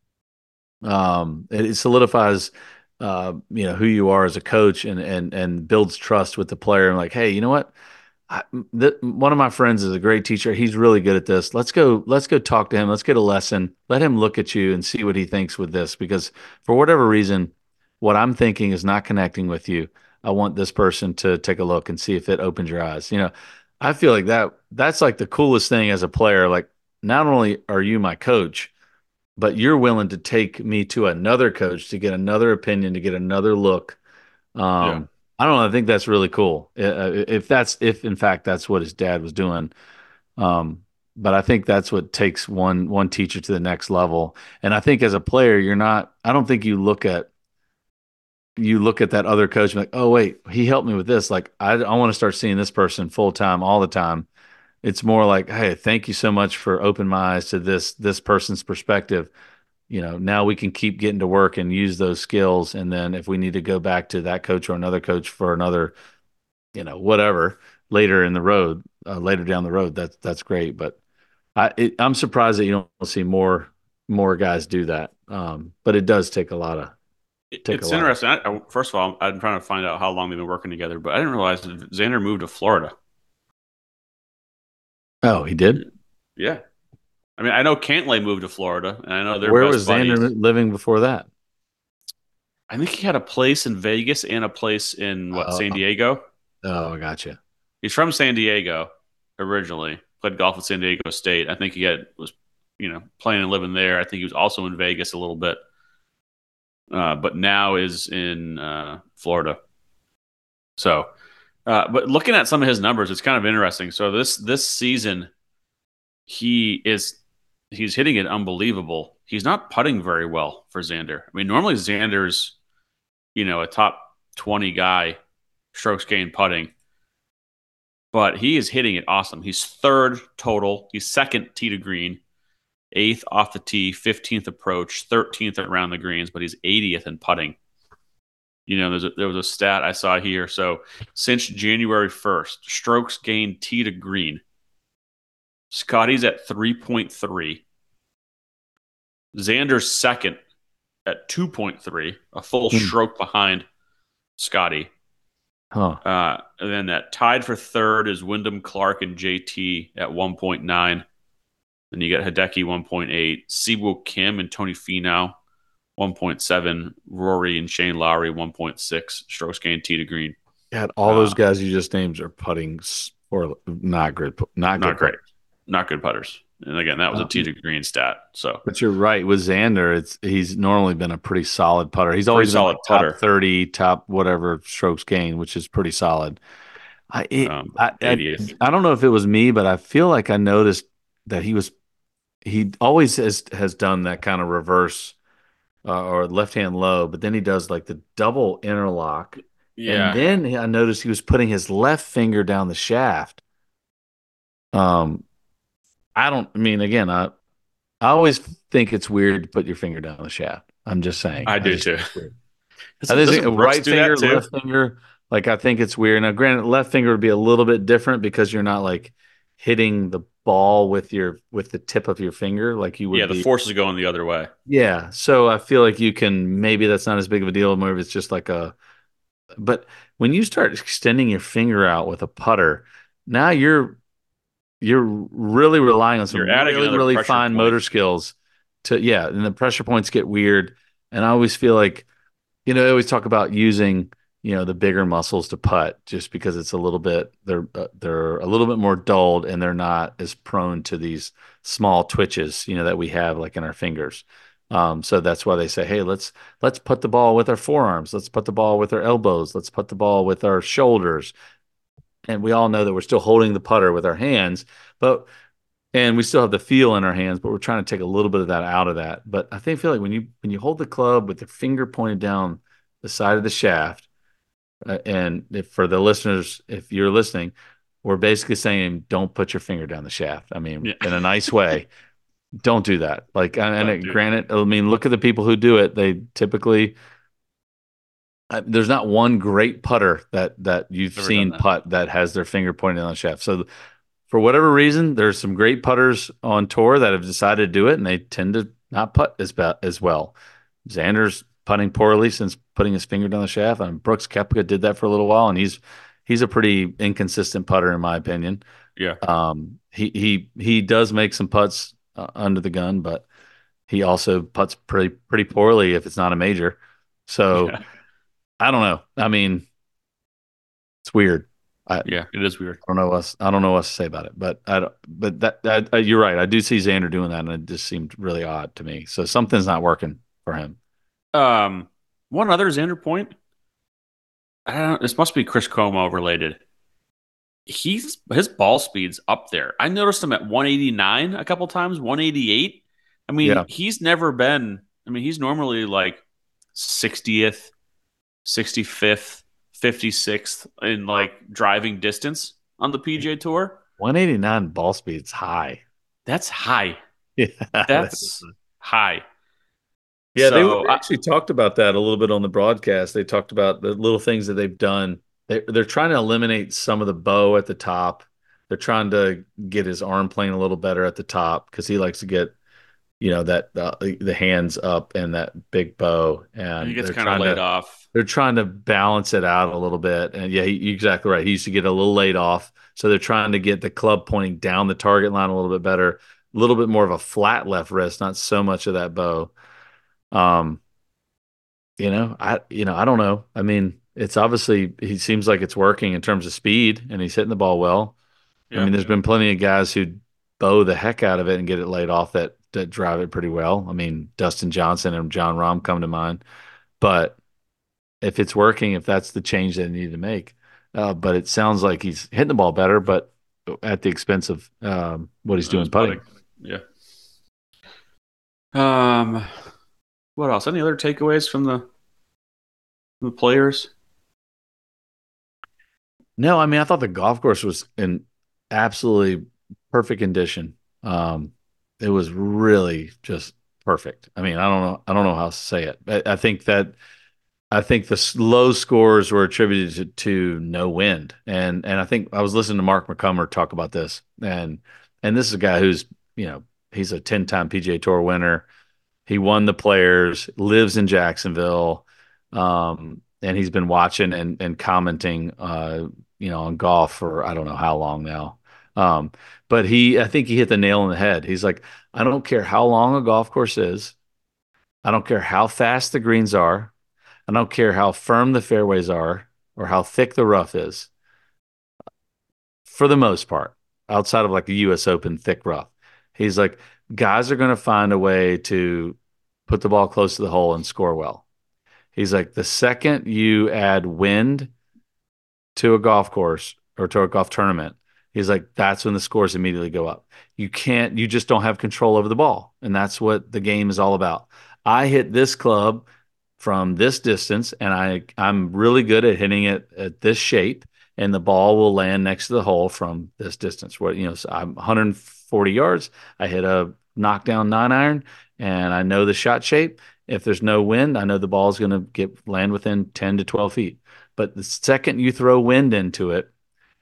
it solidifies, who you are as a coach and builds trust with the player. And like, hey, you know what? One of my friends is a great teacher. He's really good at this. Let's go talk to him. Let's get a lesson. Let him look at you and see what he thinks with this. Because for whatever reason, what I'm thinking is not connecting with you. I want this person to take a look and see if it opens your eyes. I feel like that's like the coolest thing as a player. Like, not only are you my coach, but you're willing to take me to another coach to get another opinion, to get another look. Yeah, I don't know. I think that's really cool. If in fact that's what his dad was doing. But I think that's what takes one teacher to the next level. And I think as a player, you're not. I don't think you look at that other coach and like, oh wait, he helped me with this. Like I want to start seeing this person full time all the time. It's more like, hey, thank you so much for opening my eyes to this person's perspective. Now we can keep getting to work and use those skills. And then if we need to go back to that coach or another coach for another, whatever later in the road, later down the road, that's great. But I'm surprised that you don't see more guys do that. But it does take a it's lot of. interesting. First of all, I'm trying to find out how long they've been working together, but I didn't realize that Xander moved to Florida. Oh, he did. Yeah, I mean, I know Cantlay moved to Florida, and I know they're Where best was Xander buddies. living before that? I think he had a place in Vegas and a place in San Oh, Diego. oh, gotcha. He's from San Diego originally. Played golf at San Diego State. I think was playing and living there. I think he was also in Vegas a little bit, but now is in Florida. So, but looking at some of his numbers, it's kind of interesting. So this season, he is he's hitting it unbelievable. He's not putting very well for Xander. I mean, normally Xander's a top 20 guy, strokes gained putting, but he is hitting it awesome. He's third total. He's second tee to green, eighth off the tee, 15th approach, 13th around the greens, but he's 80th in putting. There was a stat I saw here. So since January 1st, strokes gained tee to green, Scotty's at 3.3. Xander's second at 2.3, a full Hmm. stroke behind Scotty. Huh. And then that tied for third is Wyndham Clark and JT at 1.9. Then you got Hideki 1.8, Siwoo Kim and Tony Finau 1.7, Rory and Shane Lowry 1.6 strokes gained tee to green. God, all those Uh, guys you just named are putting or not Not good great, putters. not good putters. And again, that was a tee to green stat. So But you're right with Xander. He's normally been a pretty solid putter. He's pretty always been solid like top putter. 30, top whatever strokes gained, which is pretty solid. I it, I 80th. I don't know if it was me, but I feel like I noticed that he always has done that kind of reverse or left hand low, but then he does like the double interlock, and Yeah, then I noticed he was putting his left finger down the shaft. Um, I don't. I mean, again, I always think it's weird to put your finger down the shaft. I'm just saying. I I do just too. think it's weird. I think a Doesn't Brooks right do that finger, too? left finger. Like I think it's weird. Now, granted, left finger would be a little bit different because you're not like hitting ball with the tip of your finger like you Yeah, would the be. force is going the other way. Yeah. So I feel like you can maybe that's not as big of a deal. Maybe it's just like a but when you start extending your finger out with a putter, now you're really relying on You're some adding really, another really pressure fine point. motor skills to, yeah, and the pressure points get weird. And I always feel like, they always talk about using, the bigger muscles to putt just because it's a little bit, they're a little bit more dulled and they're not as prone to these small twitches, that we have like in our fingers. So that's why they say, hey, let's put the ball with our forearms. Let's put the ball with our elbows. Let's put the ball with our shoulders. And we all know that we're still holding the putter with our hands, but and we still have the feel in our hands, but we're trying to take a little bit of that out of that. But I feel like when you hold the club with the finger pointed down the side of the shaft, and if for the listeners, if you're listening, we're basically saying don't put your finger down the shaft. I mean, Yeah, in a nice way, don't do that. Like, and don't do. granted, I mean, look at the people who do it. They typically there's not one great putter that you've Never done seen that. putt that has their finger pointed on the shaft. So for whatever reason, there's some great putters on tour that have decided to do it, and they tend to not putt as well. Xander's putting poorly since putting his finger down the shaft, and Brooks Koepka did that for a little while, and he's a pretty inconsistent putter in my opinion. Yeah, He does make some putts under the gun, but he also putts pretty poorly if it's not a major. So yeah, I don't know. I mean, it's weird. I yeah. It is weird. I don't know what to say about it, but I don't, but that you're right. I do see Xander doing that, and it just seemed really odd to me. So something's not working for him. Um, One other Xander point. I don't know. This must be Chris Como related. His ball speed's up there. I noticed him at 189 a couple times, 188. I mean, Yeah. he's never been. I mean, he's normally like 60th, 65th, 56th in like driving distance on the PGA Tour. 189 ball speed's high. That's high. Yeah. That's high. Yeah, So they actually talked about that a little bit on the broadcast. They talked about the little things that they've done. They're trying to eliminate some of the bow at the top. They're trying to get his arm playing a little better at the top because he likes to get, that the hands up and that big bow. he And gets kind of laid off. they're trying to balance it out a little bit. And yeah, you're exactly right. He used to get a little laid off. So they're trying to get the club pointing down the target line a little bit better, a little bit more of a flat left wrist, not so much of that bow. Um, I don't know. I mean, it's obviously he seems like it's working in terms of speed and he's hitting the ball well. I Yeah. mean, there's been plenty of guys who bow the heck out of it and get it laid off that drive it pretty well. I mean, Dustin Johnson and John Rahm come to mind. But if it's working, if that's the change they need to make. But it sounds like he's hitting the ball better, but at the expense of what he's doing His putting. putting. Yeah. Um, what else? Any other takeaways from the players? No, I mean, I thought the golf course was in absolutely perfect condition. It was really just perfect. I mean, I don't know how to say it. I think the low scores were attributed to no wind, and I think I was listening to Mark McCummer talk about this, and this is a guy who's he's a 10-time PGA Tour winner. He won the Players, lives in Jacksonville, and he's been watching and commenting, on golf for I don't know how long now. Um, but I think he hit the nail on the head. He's like, I don't care how long a golf course is. I don't care how fast the greens are. I don't care how firm the fairways are or how thick the rough is. For the most part, outside of like the U.S. Open thick rough, he's like, guys are going to find a way to put the ball close to the hole and score well. He's like, the second you add wind to a golf course or to a golf tournament, he's like, that's when the scores immediately go up. You just don't have control over the ball. And that's what the game is all about. I hit this club from this distance and I'm really good at hitting it at this shape and the ball will land next to the hole from this distance. So I'm 140 yards. I hit a knockdown 9-iron and I know the shot shape. If there's no wind, I know the ball is going to land within 10 to 12 feet. But the second you throw wind into it,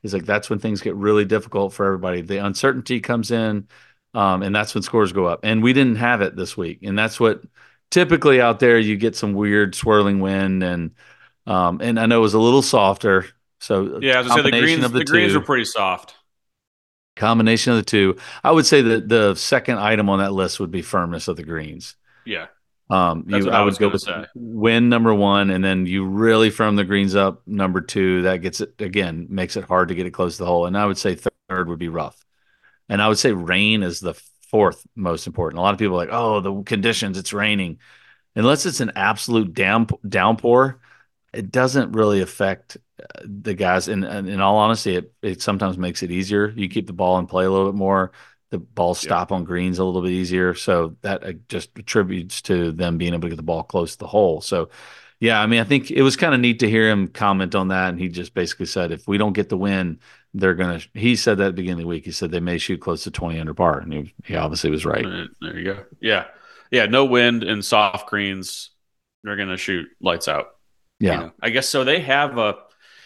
He's like, that's when things get really difficult for everybody. The uncertainty comes in, and that's when scores go up. And we didn't have it this week, and that's what typically out there you get some weird swirling wind, and I know it was a little softer. So a Yeah, as I say, the combination of greens the the greens were two, pretty soft. combination of the two. I would say that the second item on that list would be firmness of the greens. Yeah, that's what I I would was go gonna with say. win number one, and then you really firm the greens up number two. That gets it again, makes it hard to get it close to the hole. And I would say third would be rough. And I would say rain is the fourth most important. A lot of people are like, oh, the conditions, it's raining. Unless it's an absolute downpour, it doesn't really affect the guys. And in all honesty, it sometimes makes it easier. You keep the ball in play a little bit more. The balls Yeah. stop on greens a little bit easier. So that just attributes to them being able to get the ball close to the hole. So, yeah, I mean, I think it was kind of neat to hear him comment on that. And he just basically said, if we don't get the win, he said that at the beginning of the week. He said they may shoot close to 20 under par. And he obviously was right. There you go. Yeah, yeah. No wind and soft greens. They're gonna shoot lights out. Yeah. I guess so. They have a.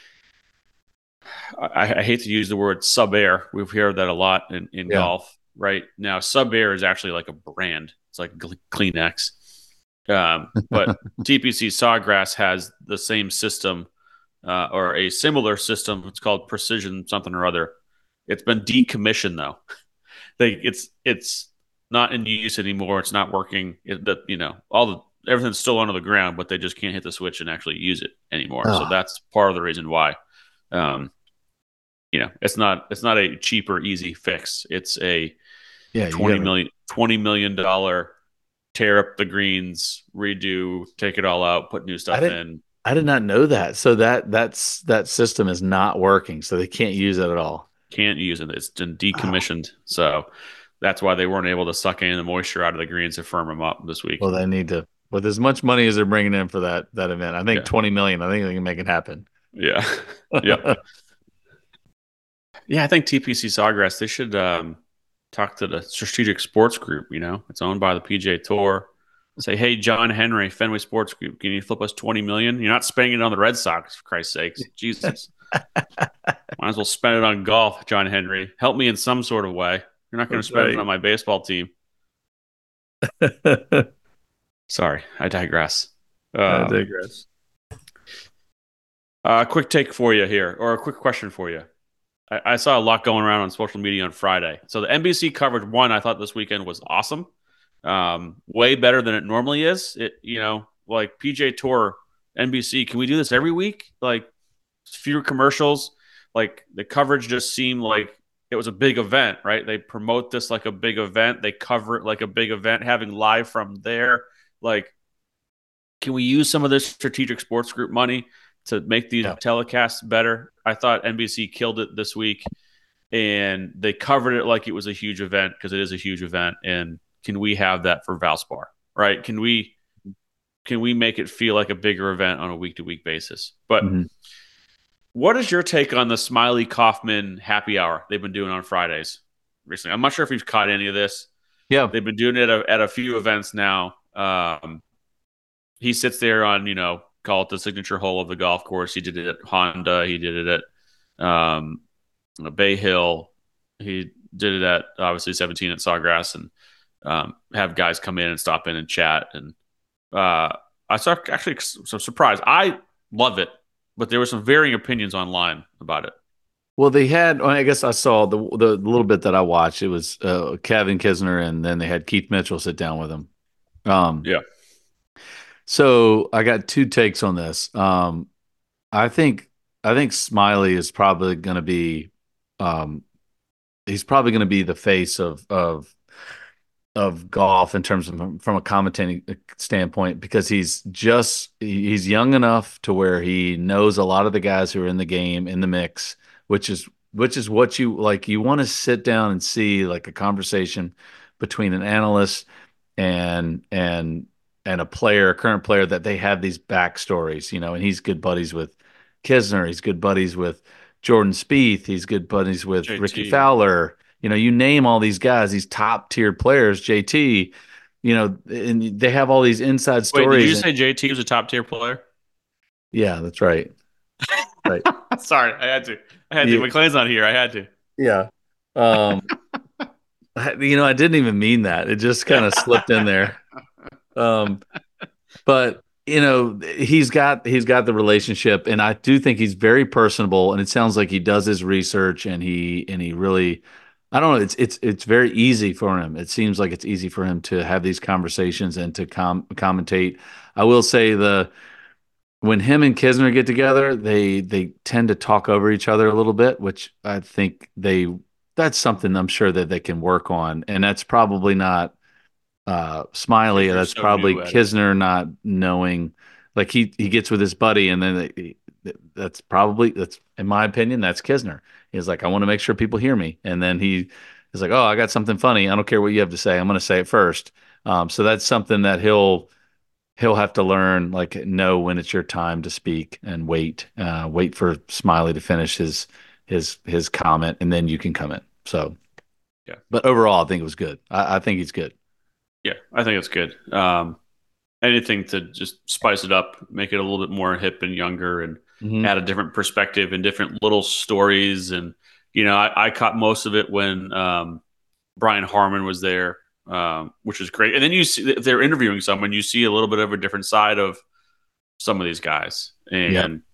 I hate to use the word sub air. We've heard that a lot in Yeah. golf. Right now, sub air is actually like a brand. It's like Kleenex. But TPC Sawgrass has the same system or a similar system. It's called Precision something or other. It's been decommissioned though. It's not in use anymore. It's not working. Everything's still under the ground, but they just can't hit the switch and actually use it anymore. So Oh, that's part of the reason why. Um, it's not a cheap or easy fix. It's a yeah. You twenty got to. million $20 million tear up the greens, redo, take it all out, put new I stuff didn't. in. I did not know that. So that system is not working. So they can't use it at all. Can't use it. It's been Oh, decommissioned. So that's why they weren't able to suck any of the moisture out of the greens to firm them up this week. well, they need to. With as much money as they're bringing in for that event, I think Yeah. 20 million. I think they can make it happen. Yeah. Yep. Yeah, I think TPC Sawgrass, they should talk to the Strategic Sports Group. It's owned by the PGA Tour. Say, hey, John Henry, Fenway Sports Group, can you flip us 20 million? You're not spending it on the Red Sox, for Christ's sakes. Jesus. Might as well spend it on golf, John Henry. Help me in some sort of way. You're not going to That's spend it right. on my baseball team. Sorry, I digress. I Um, digress. a quick take for you here, or a quick question for you. I saw a lot going around on social media on Friday. So the NBC coverage, one, I thought this weekend was awesome. Way better than it normally is. Like PJ Tour, NBC, can we do this every week? Like fewer commercials. Like the coverage just seemed like it was a big event, right? They promote this like a big event. They cover it like a big event, having live from there. Like, can we use some of this strategic sports group money to make these Yeah. telecasts better? I thought NBC killed it this week, and they covered it like it was a huge event because it is a huge event. And can we have that for Valspar? Right? Can we make it feel like a bigger event on a week to week basis? But Mhm. what is your take on the Smiley Kaufman happy hour they've been doing on Fridays recently? I'm not sure if you've caught any of this. Yeah. They've been doing it at a few events now. He sits there on, call it the signature hole of the golf course. He did it at Honda. He did it at Bay Hill. He did it at obviously 17 at Sawgrass, and have guys come in and stop in and chat. And I saw actually some surprise. I love it, but there were some varying opinions online about it. Well, they had. I guess I saw the little bit that I watched. It was Kevin Kisner, and then they had Keith Mitchell sit down with him. Um, Yeah. so I got two takes on this. I think Smiley is probably going to be, um, he's probably going to be the face of golf in terms of from a commentating standpoint because he's young enough to where he knows a lot of the guys who are in the game in the mix, which is what you like. You want to sit down and see like a conversation between an analyst and a player, a current player that they have these backstories, and he's good buddies with Kisner, he's good buddies with Jordan Spieth, he's good buddies with Ricky JT. Fowler. You name all these guys, these top tier players, JT, and they have all these inside Wait, did you stories. And say JT was a top tier player? yeah, that's right. Right. Sorry, I had to. I had to. Yeah, McLean's not here. I had to. yeah. Um, I didn't even mean that. It just kind of slipped in there. Um, but he's got the relationship, and I do think he's very personable, and it sounds like he does his research, and he really, I don't know, it's very easy for him. It seems like it's easy for him to have these conversations and to commentate. I will say when him and Kisner get together, they tend to talk over each other a little bit, which I think that's something I'm sure that they can work on, and that's probably not Smiley. Kisner's That's so probably new at it. Kisner not knowing. Like he gets with his buddy, and then that's in my opinion that's Kisner. He's like, I want to make sure people hear me, and then he is like, oh, I got something funny. I don't care what you have to say. I'm going to say it first. So that's something that he'll have to learn, like know when it's your time to speak and wait for Smiley to finish his comment, and then you can come in. So, Yeah, but overall, I think it was good. I think he's good. yeah, I think it's good. Anything to just spice it up, make it a little bit more hip and younger, and Hmm. add a different perspective and different little stories. And I caught most of it when Brian Harmon was there, which is great. And then you see if they're interviewing someone, you see a little bit of a different side of some of these guys, Yep. and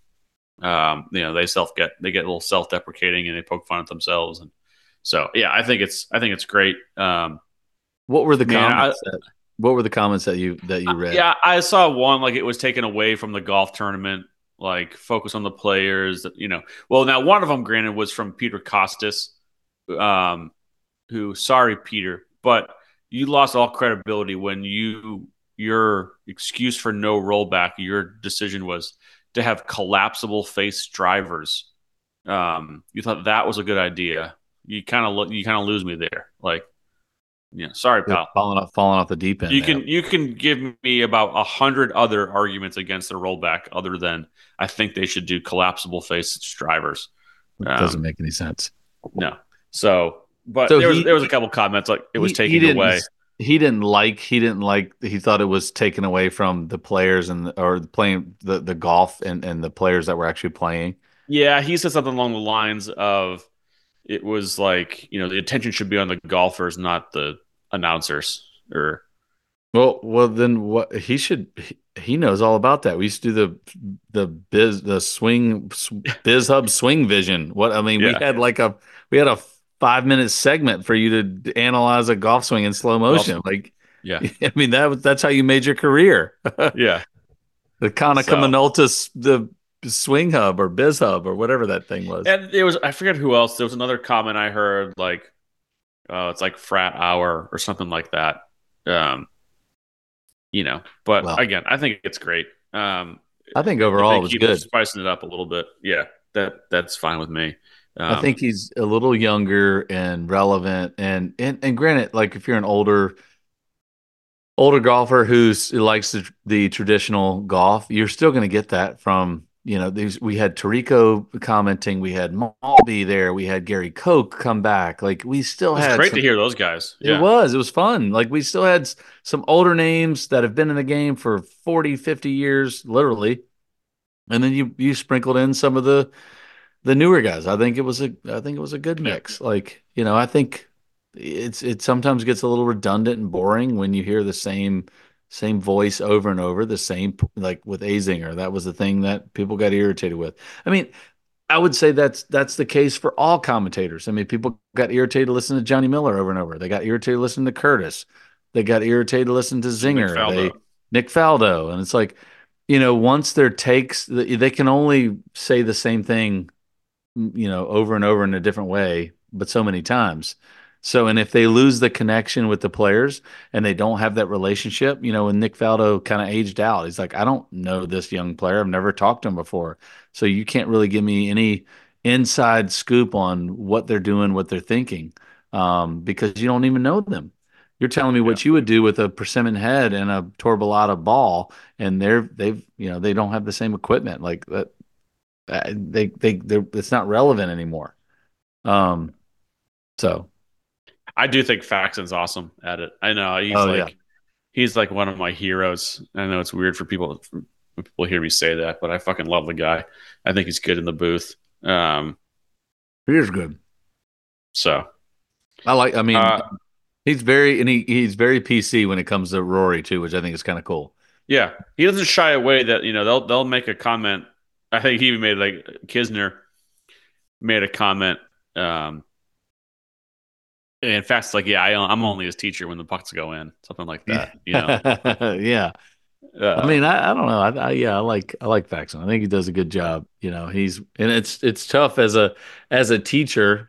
they get a little self deprecating and they poke fun at themselves, and so yeah, I think it's great. What were the Man, comments that What were the comments that you read? yeah, I saw one like it was taken away from the golf tournament, like focus on the players. Well, now one of them, granted, was from Peter Costas, um, who, sorry, Peter, but you lost all credibility when your excuse for no rollback, your decision was to have collapsible face drivers. You thought that was a good idea. You kind of lose me there. Like, yeah, sorry, They're pal. falling off the deep end You there. can you can give me about 100 other arguments against the rollback, other than I think they should do collapsible face drivers. It doesn't Um, make any sense. no, so but So there was a couple comments like it was he taking didn't away. he thought it was taken away from the players or playing the golf and the players that were actually playing. Yeah, he said something along the lines of it was like the attention should be on the golfers, not the announcers. Or Well, then what he knows all about that. We used to do the swing biz hub swing vision. What I mean, yeah, we had a 5 minute segment for you to analyze a golf swing in slow golf. motion. Like, Yeah, I mean that's how you made your career. yeah. The Konica So Minolta the swing hub or biz hub or whatever that thing was. and there was I forget who else. There was another comment I heard like it's like frat hour or something like that. Um, but Well, again, I think it's great. Um, I think if overall they it was keep good. spicing it up a little bit, yeah, that's fine with me. I Um, think he's a little younger and relevant and granted, like if you're an older golfer who likes the traditional golf, you're still going to get that from, these. We had Tarico commenting, we had Malby there, we had Gary Koch come back. Like we still it was had great to some. hear those guys. It Yeah, was, it was fun. Like we still had some older names that have been in the game for 40, 50 years, literally. And then you sprinkled in some of the newer guys. I think it was a good yeah, mix. Like, I think it sometimes gets a little redundant and boring when you hear the same voice over and over, the same, like with Azinger. That was the thing that people got irritated with. I mean, I would say that's the case for all commentators. I mean, people got irritated listening to Johnny Miller over and over. They got irritated listening to Curtis. They got irritated listening to and Nick Zinger. Faldo. Nick Faldo, and it's like, once their takes, they can only say the same thing, over and over in a different way, but so many times. So, and if they lose the connection with the players and they don't have that relationship, when Nick Faldo kind of aged out, he's like, I don't know this young player. I've never talked to him before. So you can't really give me any inside scoop on what they're doing, what they're thinking, because you don't even know them. You're telling me Yeah, what you would do with a persimmon head and a Torbalata ball, and they don't have the same equipment like that. It's not relevant anymore. Um, so I do think Faxon's awesome at it. I know oh yeah, he's like one of my heroes. I know it's weird for people when people hear me say that, but I fucking love the guy. I think he's good in the booth. Um, He is good. so I mean, uh, he's very PC when it comes to Rory too, which I think is kind of cool. yeah, he doesn't shy away that they'll make a comment. I think he even made like Kisner made a comment. Um, in fact, it's like, yeah, I'm only his teacher when the pucks go in, something like Yeah. that. Yeah. I mean, Um, I don't know. Yeah, I like Faxon. I think he does a good job. And it's tough as a teacher,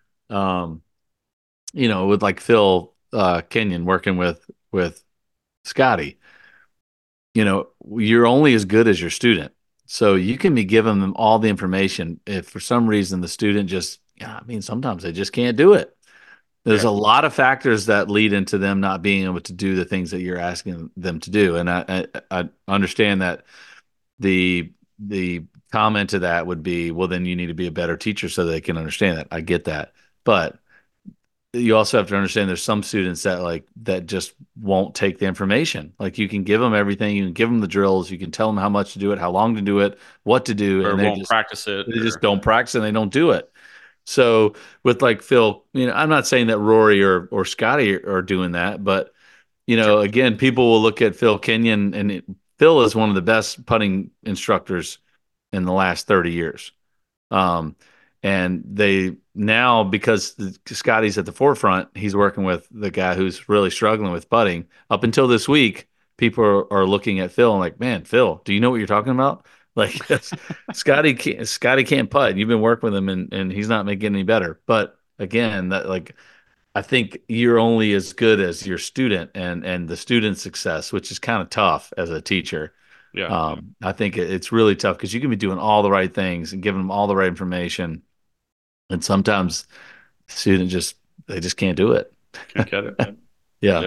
with like Phil Kenyon working with Scotty. You're only as good as your student. So you can be giving them all the information. If for some reason the student just, yeah, I mean, sometimes they just can't do it. There's yeah, a lot of factors that lead into them not being able to do the things that you're asking them to do. And I understand that the comment to that would be, well, then you need to be a better teacher so they can understand that. I get that. But you also have to understand there's some students that just won't take the information. Like you can give them everything, you can give them the drills, you can tell them how much to do it, how long to do it, what to do, or and won't practice it, they just or don't practice and they don't do it. So with like Phil, I'm not saying that Rory or Scotty are doing that, but sure, again, people will look at Phil Kenyon Phil is one of the best putting instructors in the last 30 years. Um, and they now, because Scotty's at the forefront, he's working with the guy who's really struggling with putting. Up until this week, people are looking at Phil and like, man, Phil, do you know what you're talking about? Like, Scotty can't putt. And you've been working with him, and he's not making any better. But again, that like I think you're only as good as your student and the student's success, which is kind of tough as a teacher. yeah, yeah, I think it's really tough because you can be doing all the right things and giving them all the right information, and sometimes students they just can't do it. can't get it. Yeah. Yeah.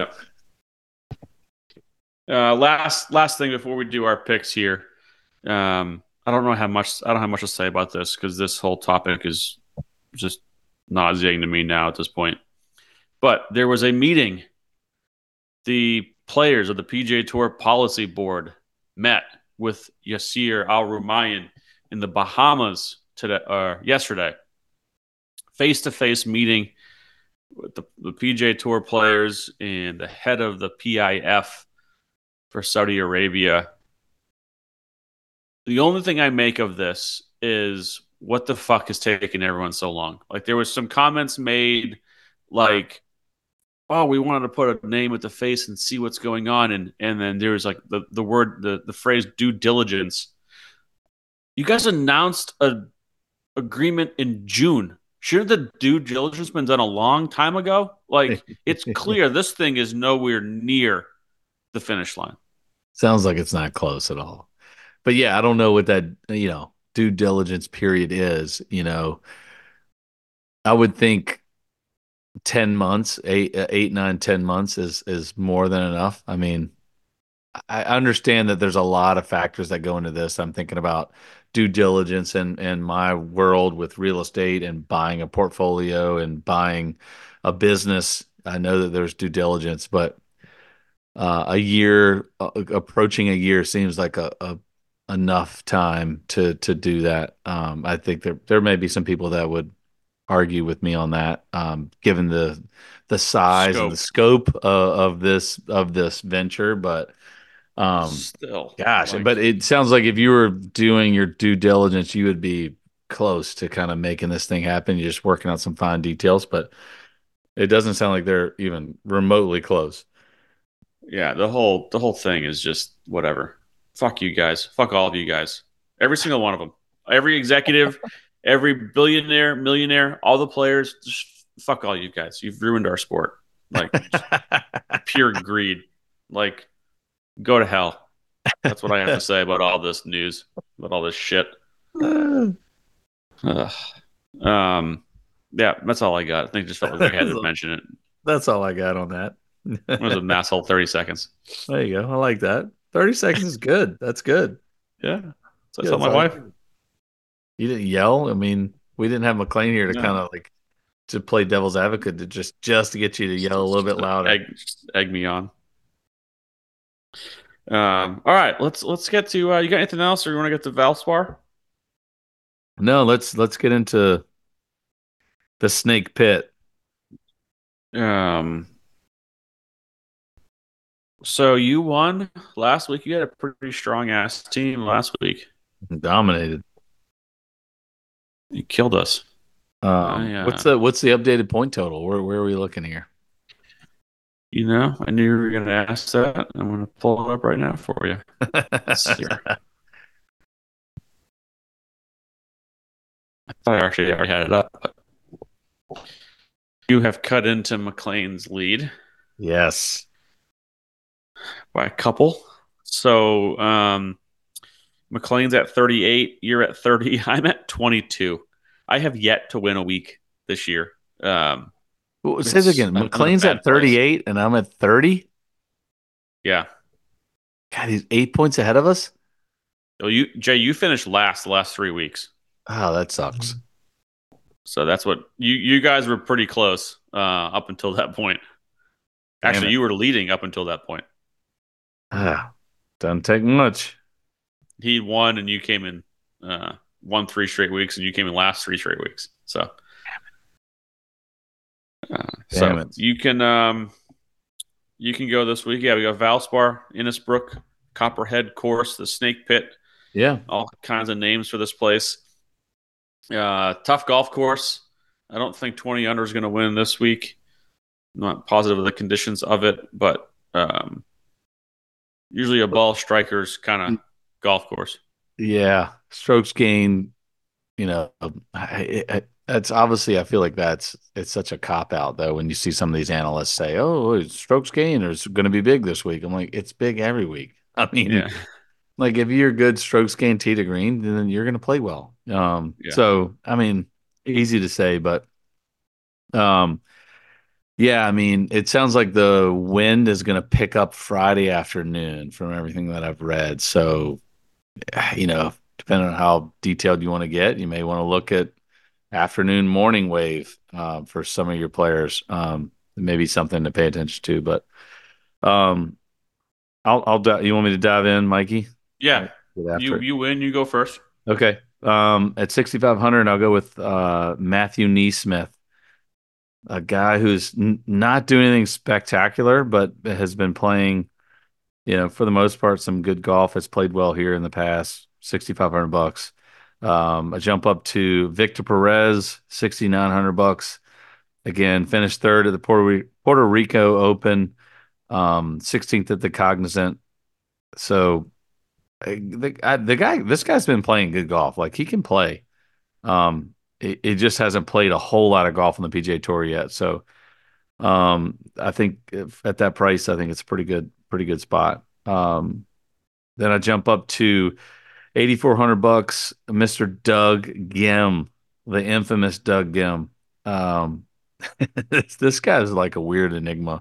Last thing before we do our picks here. I don't have much to say about this because this whole topic is just nauseating to me now at this point. But there was a meeting. The players of the PGA Tour Policy Board met with Yasir Al Rumayyan in the Bahamas yesterday. Face to face meeting with the PGA Tour players and the head of the PIF for Saudi Arabia. The only thing I make of this is what the fuck is taking everyone so long? Like there was some comments made like, oh, we wanted to put a name with the face and see what's going on, and then there was like the phrase due diligence. You guys announced a agreement in June. Shouldn't the due diligence been done a long time ago? Like it's clear this thing is nowhere near the finish line. Sounds like it's not close at all. But yeah, I don't know what that, due diligence period is. I would think 10 months, 8, 9, 10 months is more than enough. I mean, I understand that there's a lot of factors that go into this. I'm thinking about due diligence and my world with real estate and buying a portfolio and buying a business. I know that there's due diligence, but a year, approaching a year seems like a enough time to do that. I think there may be some people that would argue with me on that, given the size and the Scope scope of this venture, but. Um, still Gosh, like but it sounds like if you were doing your due diligence, you would be close to kind of making this thing happen. You're just working out some fine details, but it doesn't sound like they're even remotely close. yeah, the whole thing is just whatever. Fuck you guys. Fuck all of you guys. Every single one of them. Every executive, every billionaire, millionaire, all the players. Just fuck all you guys. You've ruined our sport. Like just pure greed. Like go to hell. That's what I have to say about all this news, about all this shit. Ugh. Um, yeah, that's all I got. I think I just felt like I had to mention it. That's all I got on that. It was a mass whole 30 seconds. There you go. I like that. 30 seconds is good. That's good. Yeah. So I Yeah, tell that's my all wife. you didn't yell. I mean, we didn't have McLean here to No. kind of like to play devil's advocate to just to get you to yell a little bit louder. Just egg me on. All right, let's get to. You got anything else, or you want to get to Valspar? No, let's get into the snake pit. Um, so you won last week. You had a pretty strong ass team last week. Dominated. You killed us. I What's the updated point total? Where are we looking here? I knew you were going to ask that. I'm going to pull it up right now for you. Let's see here. I thought I actually already had it up, but you have cut into McLean's lead Yes. by a couple. So McLean's at 38. You're at 30. I'm at 22. I have yet to win a week this year. Say it again. I'm in a McLean's bad at place. 38 and I'm at 30. Yeah. God, he's 8 points ahead of us. Well, Jay, you finished last the last 3 weeks. Oh, that sucks. So that's what you guys were pretty close up until that point. Damn Actually, it. you were leading up until that point. Ah, doesn't take much. He won, and you came in won 3 straight weeks, and you came in last 3 straight weeks. So, Damn it. you can go this week. Yeah, we got Valspar, Innisbrook, Copperhead Course, the Snake Pit, Yeah. all kinds of names for this place. Tough golf course. I don't think 20 under is going to win this week. I'm not positive of the conditions of it, but usually a ball striker's kind of golf course. Yeah. Strokes gain, that's obviously, I feel like it's such a cop out though when you see some of these analysts say, "Oh, strokes gain is going to be big this week." I'm like, it's big every week. I mean, Yeah, like if you're good strokes gain tee to green, then you're going to play well. yeah. So I mean, easy to say, but um, yeah, I mean, it sounds like the wind is going to pick up Friday afternoon from everything that I've read. So, depending on how detailed you want to get, you may want to look at afternoon morning wave for some of your players. Maybe something to pay attention to. But um, you want me to dive in, Mikey? Yeah. I'll get after You it. you win, you go first. Okay. At 6,500, I'll go with Matthew Neesmith, a guy who's not doing anything spectacular, but has been playing, for the most part, some good golf. Has played well here in the past. 6,500 bucks. A jump up to Victor Perez, 6,900 bucks. Again, finished third at the Puerto Rico Open, 16th at the Cognizant. So this guy's been playing good golf. Like he can play. It just hasn't played a whole lot of golf on the PGA Tour yet. So, I think if at that price, I think it's a pretty good spot. Then I jump up to 8,400 bucks, Mr. Doug Gim, the infamous Doug Gim. Um, this guy's like a weird enigma.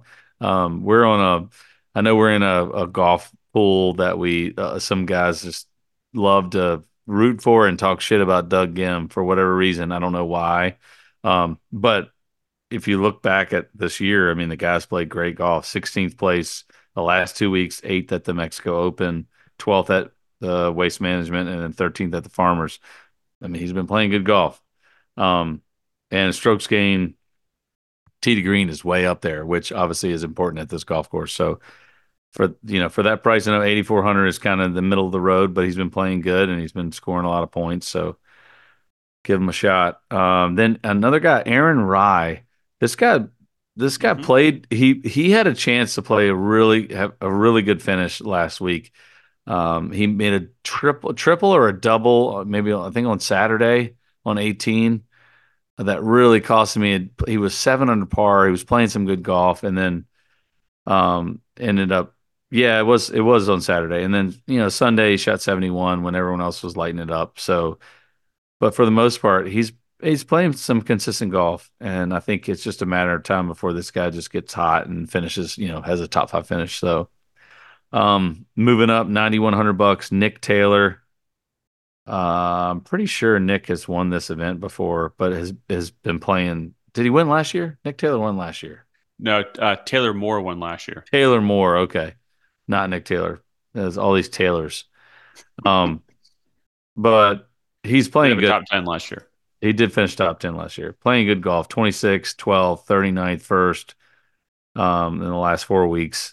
I know we're in a golf pool that some guys just love to root for and talk shit about Doug Gim for whatever reason. I don't know why. But if you look back at this year, I mean, the guy's played great golf. 16th place the last 2 weeks, 8th at the Mexico Open, 12th at the Waste Management, and then 13th at the Farmers. I mean, he's been playing good golf. Um, and strokes gain tee to green is way up there, which obviously is important at this golf course. So for that price, I know 8,400 is kind of the middle of the road, but he's been playing good and he's been scoring a lot of points. So give him a shot. Then another guy, Aaron Rye. This guy, this guy Hmm. played. He had a chance to play have a really good finish last week. He made a triple or a double, maybe I think on Saturday on 18. That really cost me. He was 7 under par. He was playing some good golf, and then ended up. Yeah, it was on Saturday, and then Sunday he shot 71 when everyone else was lighting it up. So, but for the most part, he's playing some consistent golf, and I think it's just a matter of time before this guy just gets hot and finishes. Has a top five finish. So, moving up 9,100 bucks, Nick Taylor. I'm pretty sure Nick has won this event before, but has been playing. Did he win last year? Nick Taylor won last year. No, Taylor Moore won last year. Taylor Moore, okay, not Nick Taylor. There's all these Taylors. Um, but he's Did playing have a good. top 10 last year. He did finish top 10 last year. Playing good golf, 26, 12, 39th, first in the last 4 weeks.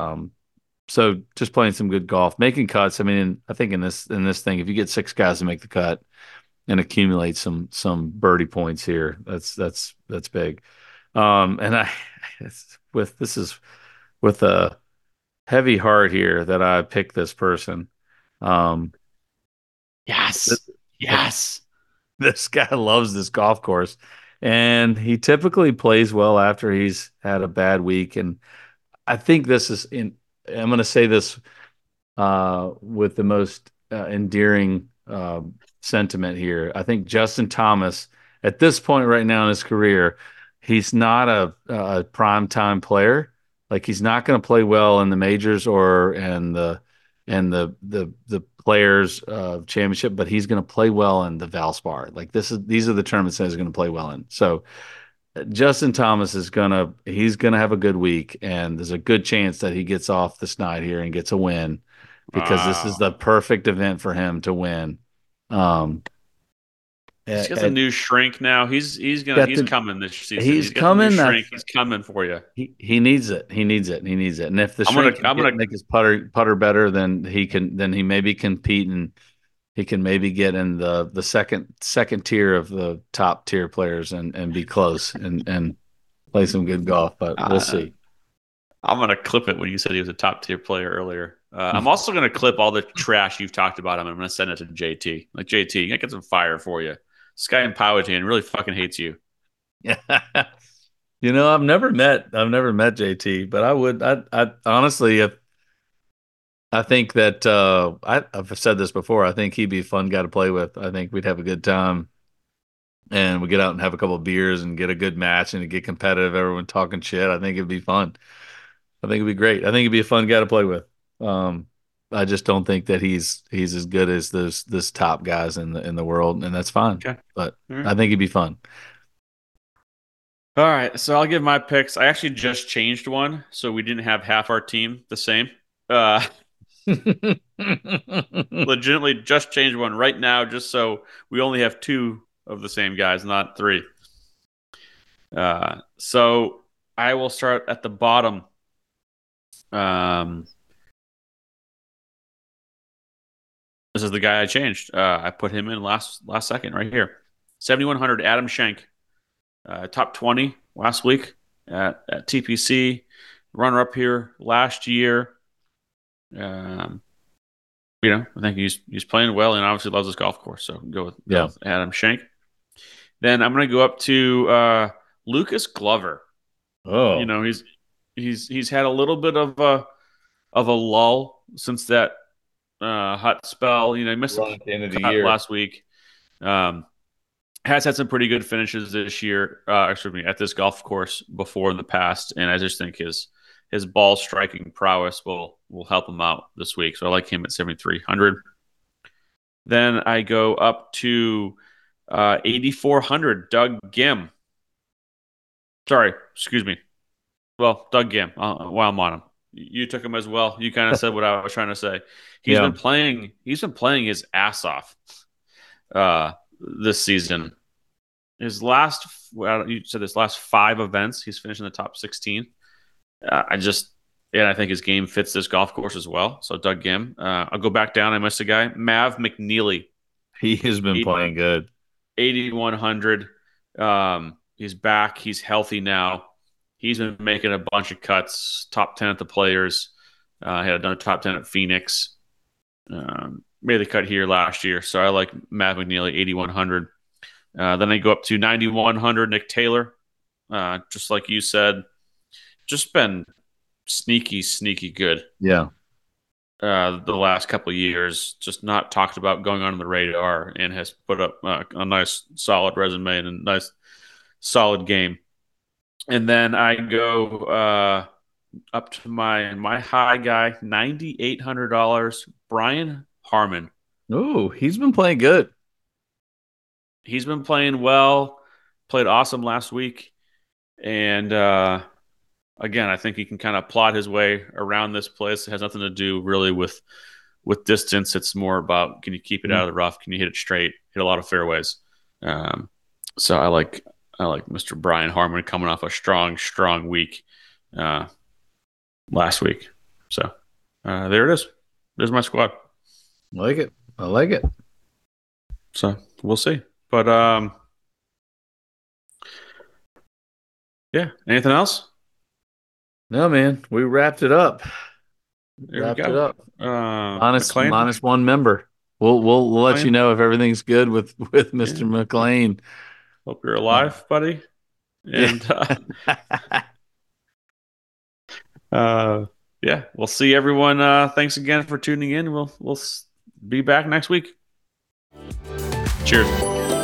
So just playing some good golf, making cuts. I mean, I think in this thing, if you get six guys to make the cut and accumulate some birdie points here, that's big. And I with this is with a heavy heart here that I picked this person. Um, Yes. Yes. this guy loves this golf course, and he typically plays well after he's had a bad week. And I think this is in. I'm going to say this with the most endearing sentiment here. I think Justin Thomas, at this point right now in his career, he's not a prime time player. Like he's not going to play well in the majors or in the players championship, but he's going to play well in the Valspar. Like these are the tournaments that he's going to play well in. So Justin Thomas he's gonna have a good week, and there's a good chance that he gets off the snide here and gets a win because this is Wow. the perfect event for him to win. Um, He's got the and new shrink now. He's coming this season. he's He's got the new coming. shrink. He's coming for you. He needs it. He needs it. He needs it. And if the I'm gonna shrink can I'm gonna make his putter better, then he maybe compete and he can maybe get in the second tier of the top tier players and be close and play some good golf. But we'll uh, see. I'm gonna clip it when you said he was a top tier player earlier. I'm also gonna clip all the trash you've talked about him. I'm gonna send it to JT. Like JT, I get some fire for you. This guy in Powhatan really fucking hates you. Yeah. I've never met JT, but I honestly, if I think that I've said this before, I think he'd be a fun guy to play with. I think we'd have a good time and we get out and have a couple of beers and get a good match and get competitive, everyone talking shit. I think it'd be fun. I think it'd be great. I think he'd be a fun guy to play with. Um, I just don't think that he's as good as those this top guys in the world, and that's fine. Okay. But All right. I think he'd be fun. All right. So I'll give my picks. I actually just changed one, so we didn't have half our team the same. Uh, Legitimately just changed one right now, just so we only have two of the same guys, not three. So I will start at the bottom. Um, this is the guy I changed. I put him in last second right here. 7,100 Adam Schenk, top 20 last week at TPC, runner up here last year. Um, I think he's playing well and obviously loves this golf course. So go Yeah. with Adam Schenk. Then I'm going to go up to Lucas Glover. Oh, He's had a little bit of a lull since that hot spell. He missed run a at the end of the cut year. last week. Um, has had some pretty good finishes this year. Excuse me, at this golf course before in the past, and I just think his ball striking prowess will help him out this week. So I like him at 7,300. Then I go up to 8,400. Doug Gim. Sorry, excuse me. Well, Doug Gim. While I'm on him, you took him as well. You kind of said what I was trying to say. He's Yeah. been playing. He's been playing his ass off this season. His last, well, you said this last five events, he's finished in the top 16. And I think his game fits this golf course as well. So Doug Gim. I'll go back down. I missed a guy. Mav McNeely, He has been playing good. 8,100. He's back. He's healthy now. He's been making a bunch of cuts. Top 10 at the Players. He had another top 10 at Phoenix. Made the cut here last year. So I like Matt McNeely, 8,100. Then I go up to 9,100. Nick Taylor. Just like you said, just been sneaky good. Yeah. The last couple of years, just not talked about going on the radar, and has put up a nice solid resume and a nice solid game. And then I go up to my high guy, $9,800, Brian Harmon. Oh, he's been playing good. He's been playing well, played awesome last week, and again, I think he can kind of plot his way around this place. It has nothing to do really with with distance, it's more about can you keep it out of the rough? Can you hit it straight? Hit a lot of fairways. So I like Mr. Brian Harman coming off a strong week last week. So there it is. There's my squad. I like it. I like it. So we'll see. But yeah. Anything else? No, man. We wrapped it up. There we go. Minus one member. We'll let you know if everything's good with Mr. McLean. Hope you're alive, buddy. And yeah, we'll see everyone. Thanks again for tuning in. We'll be back next week. Cheers.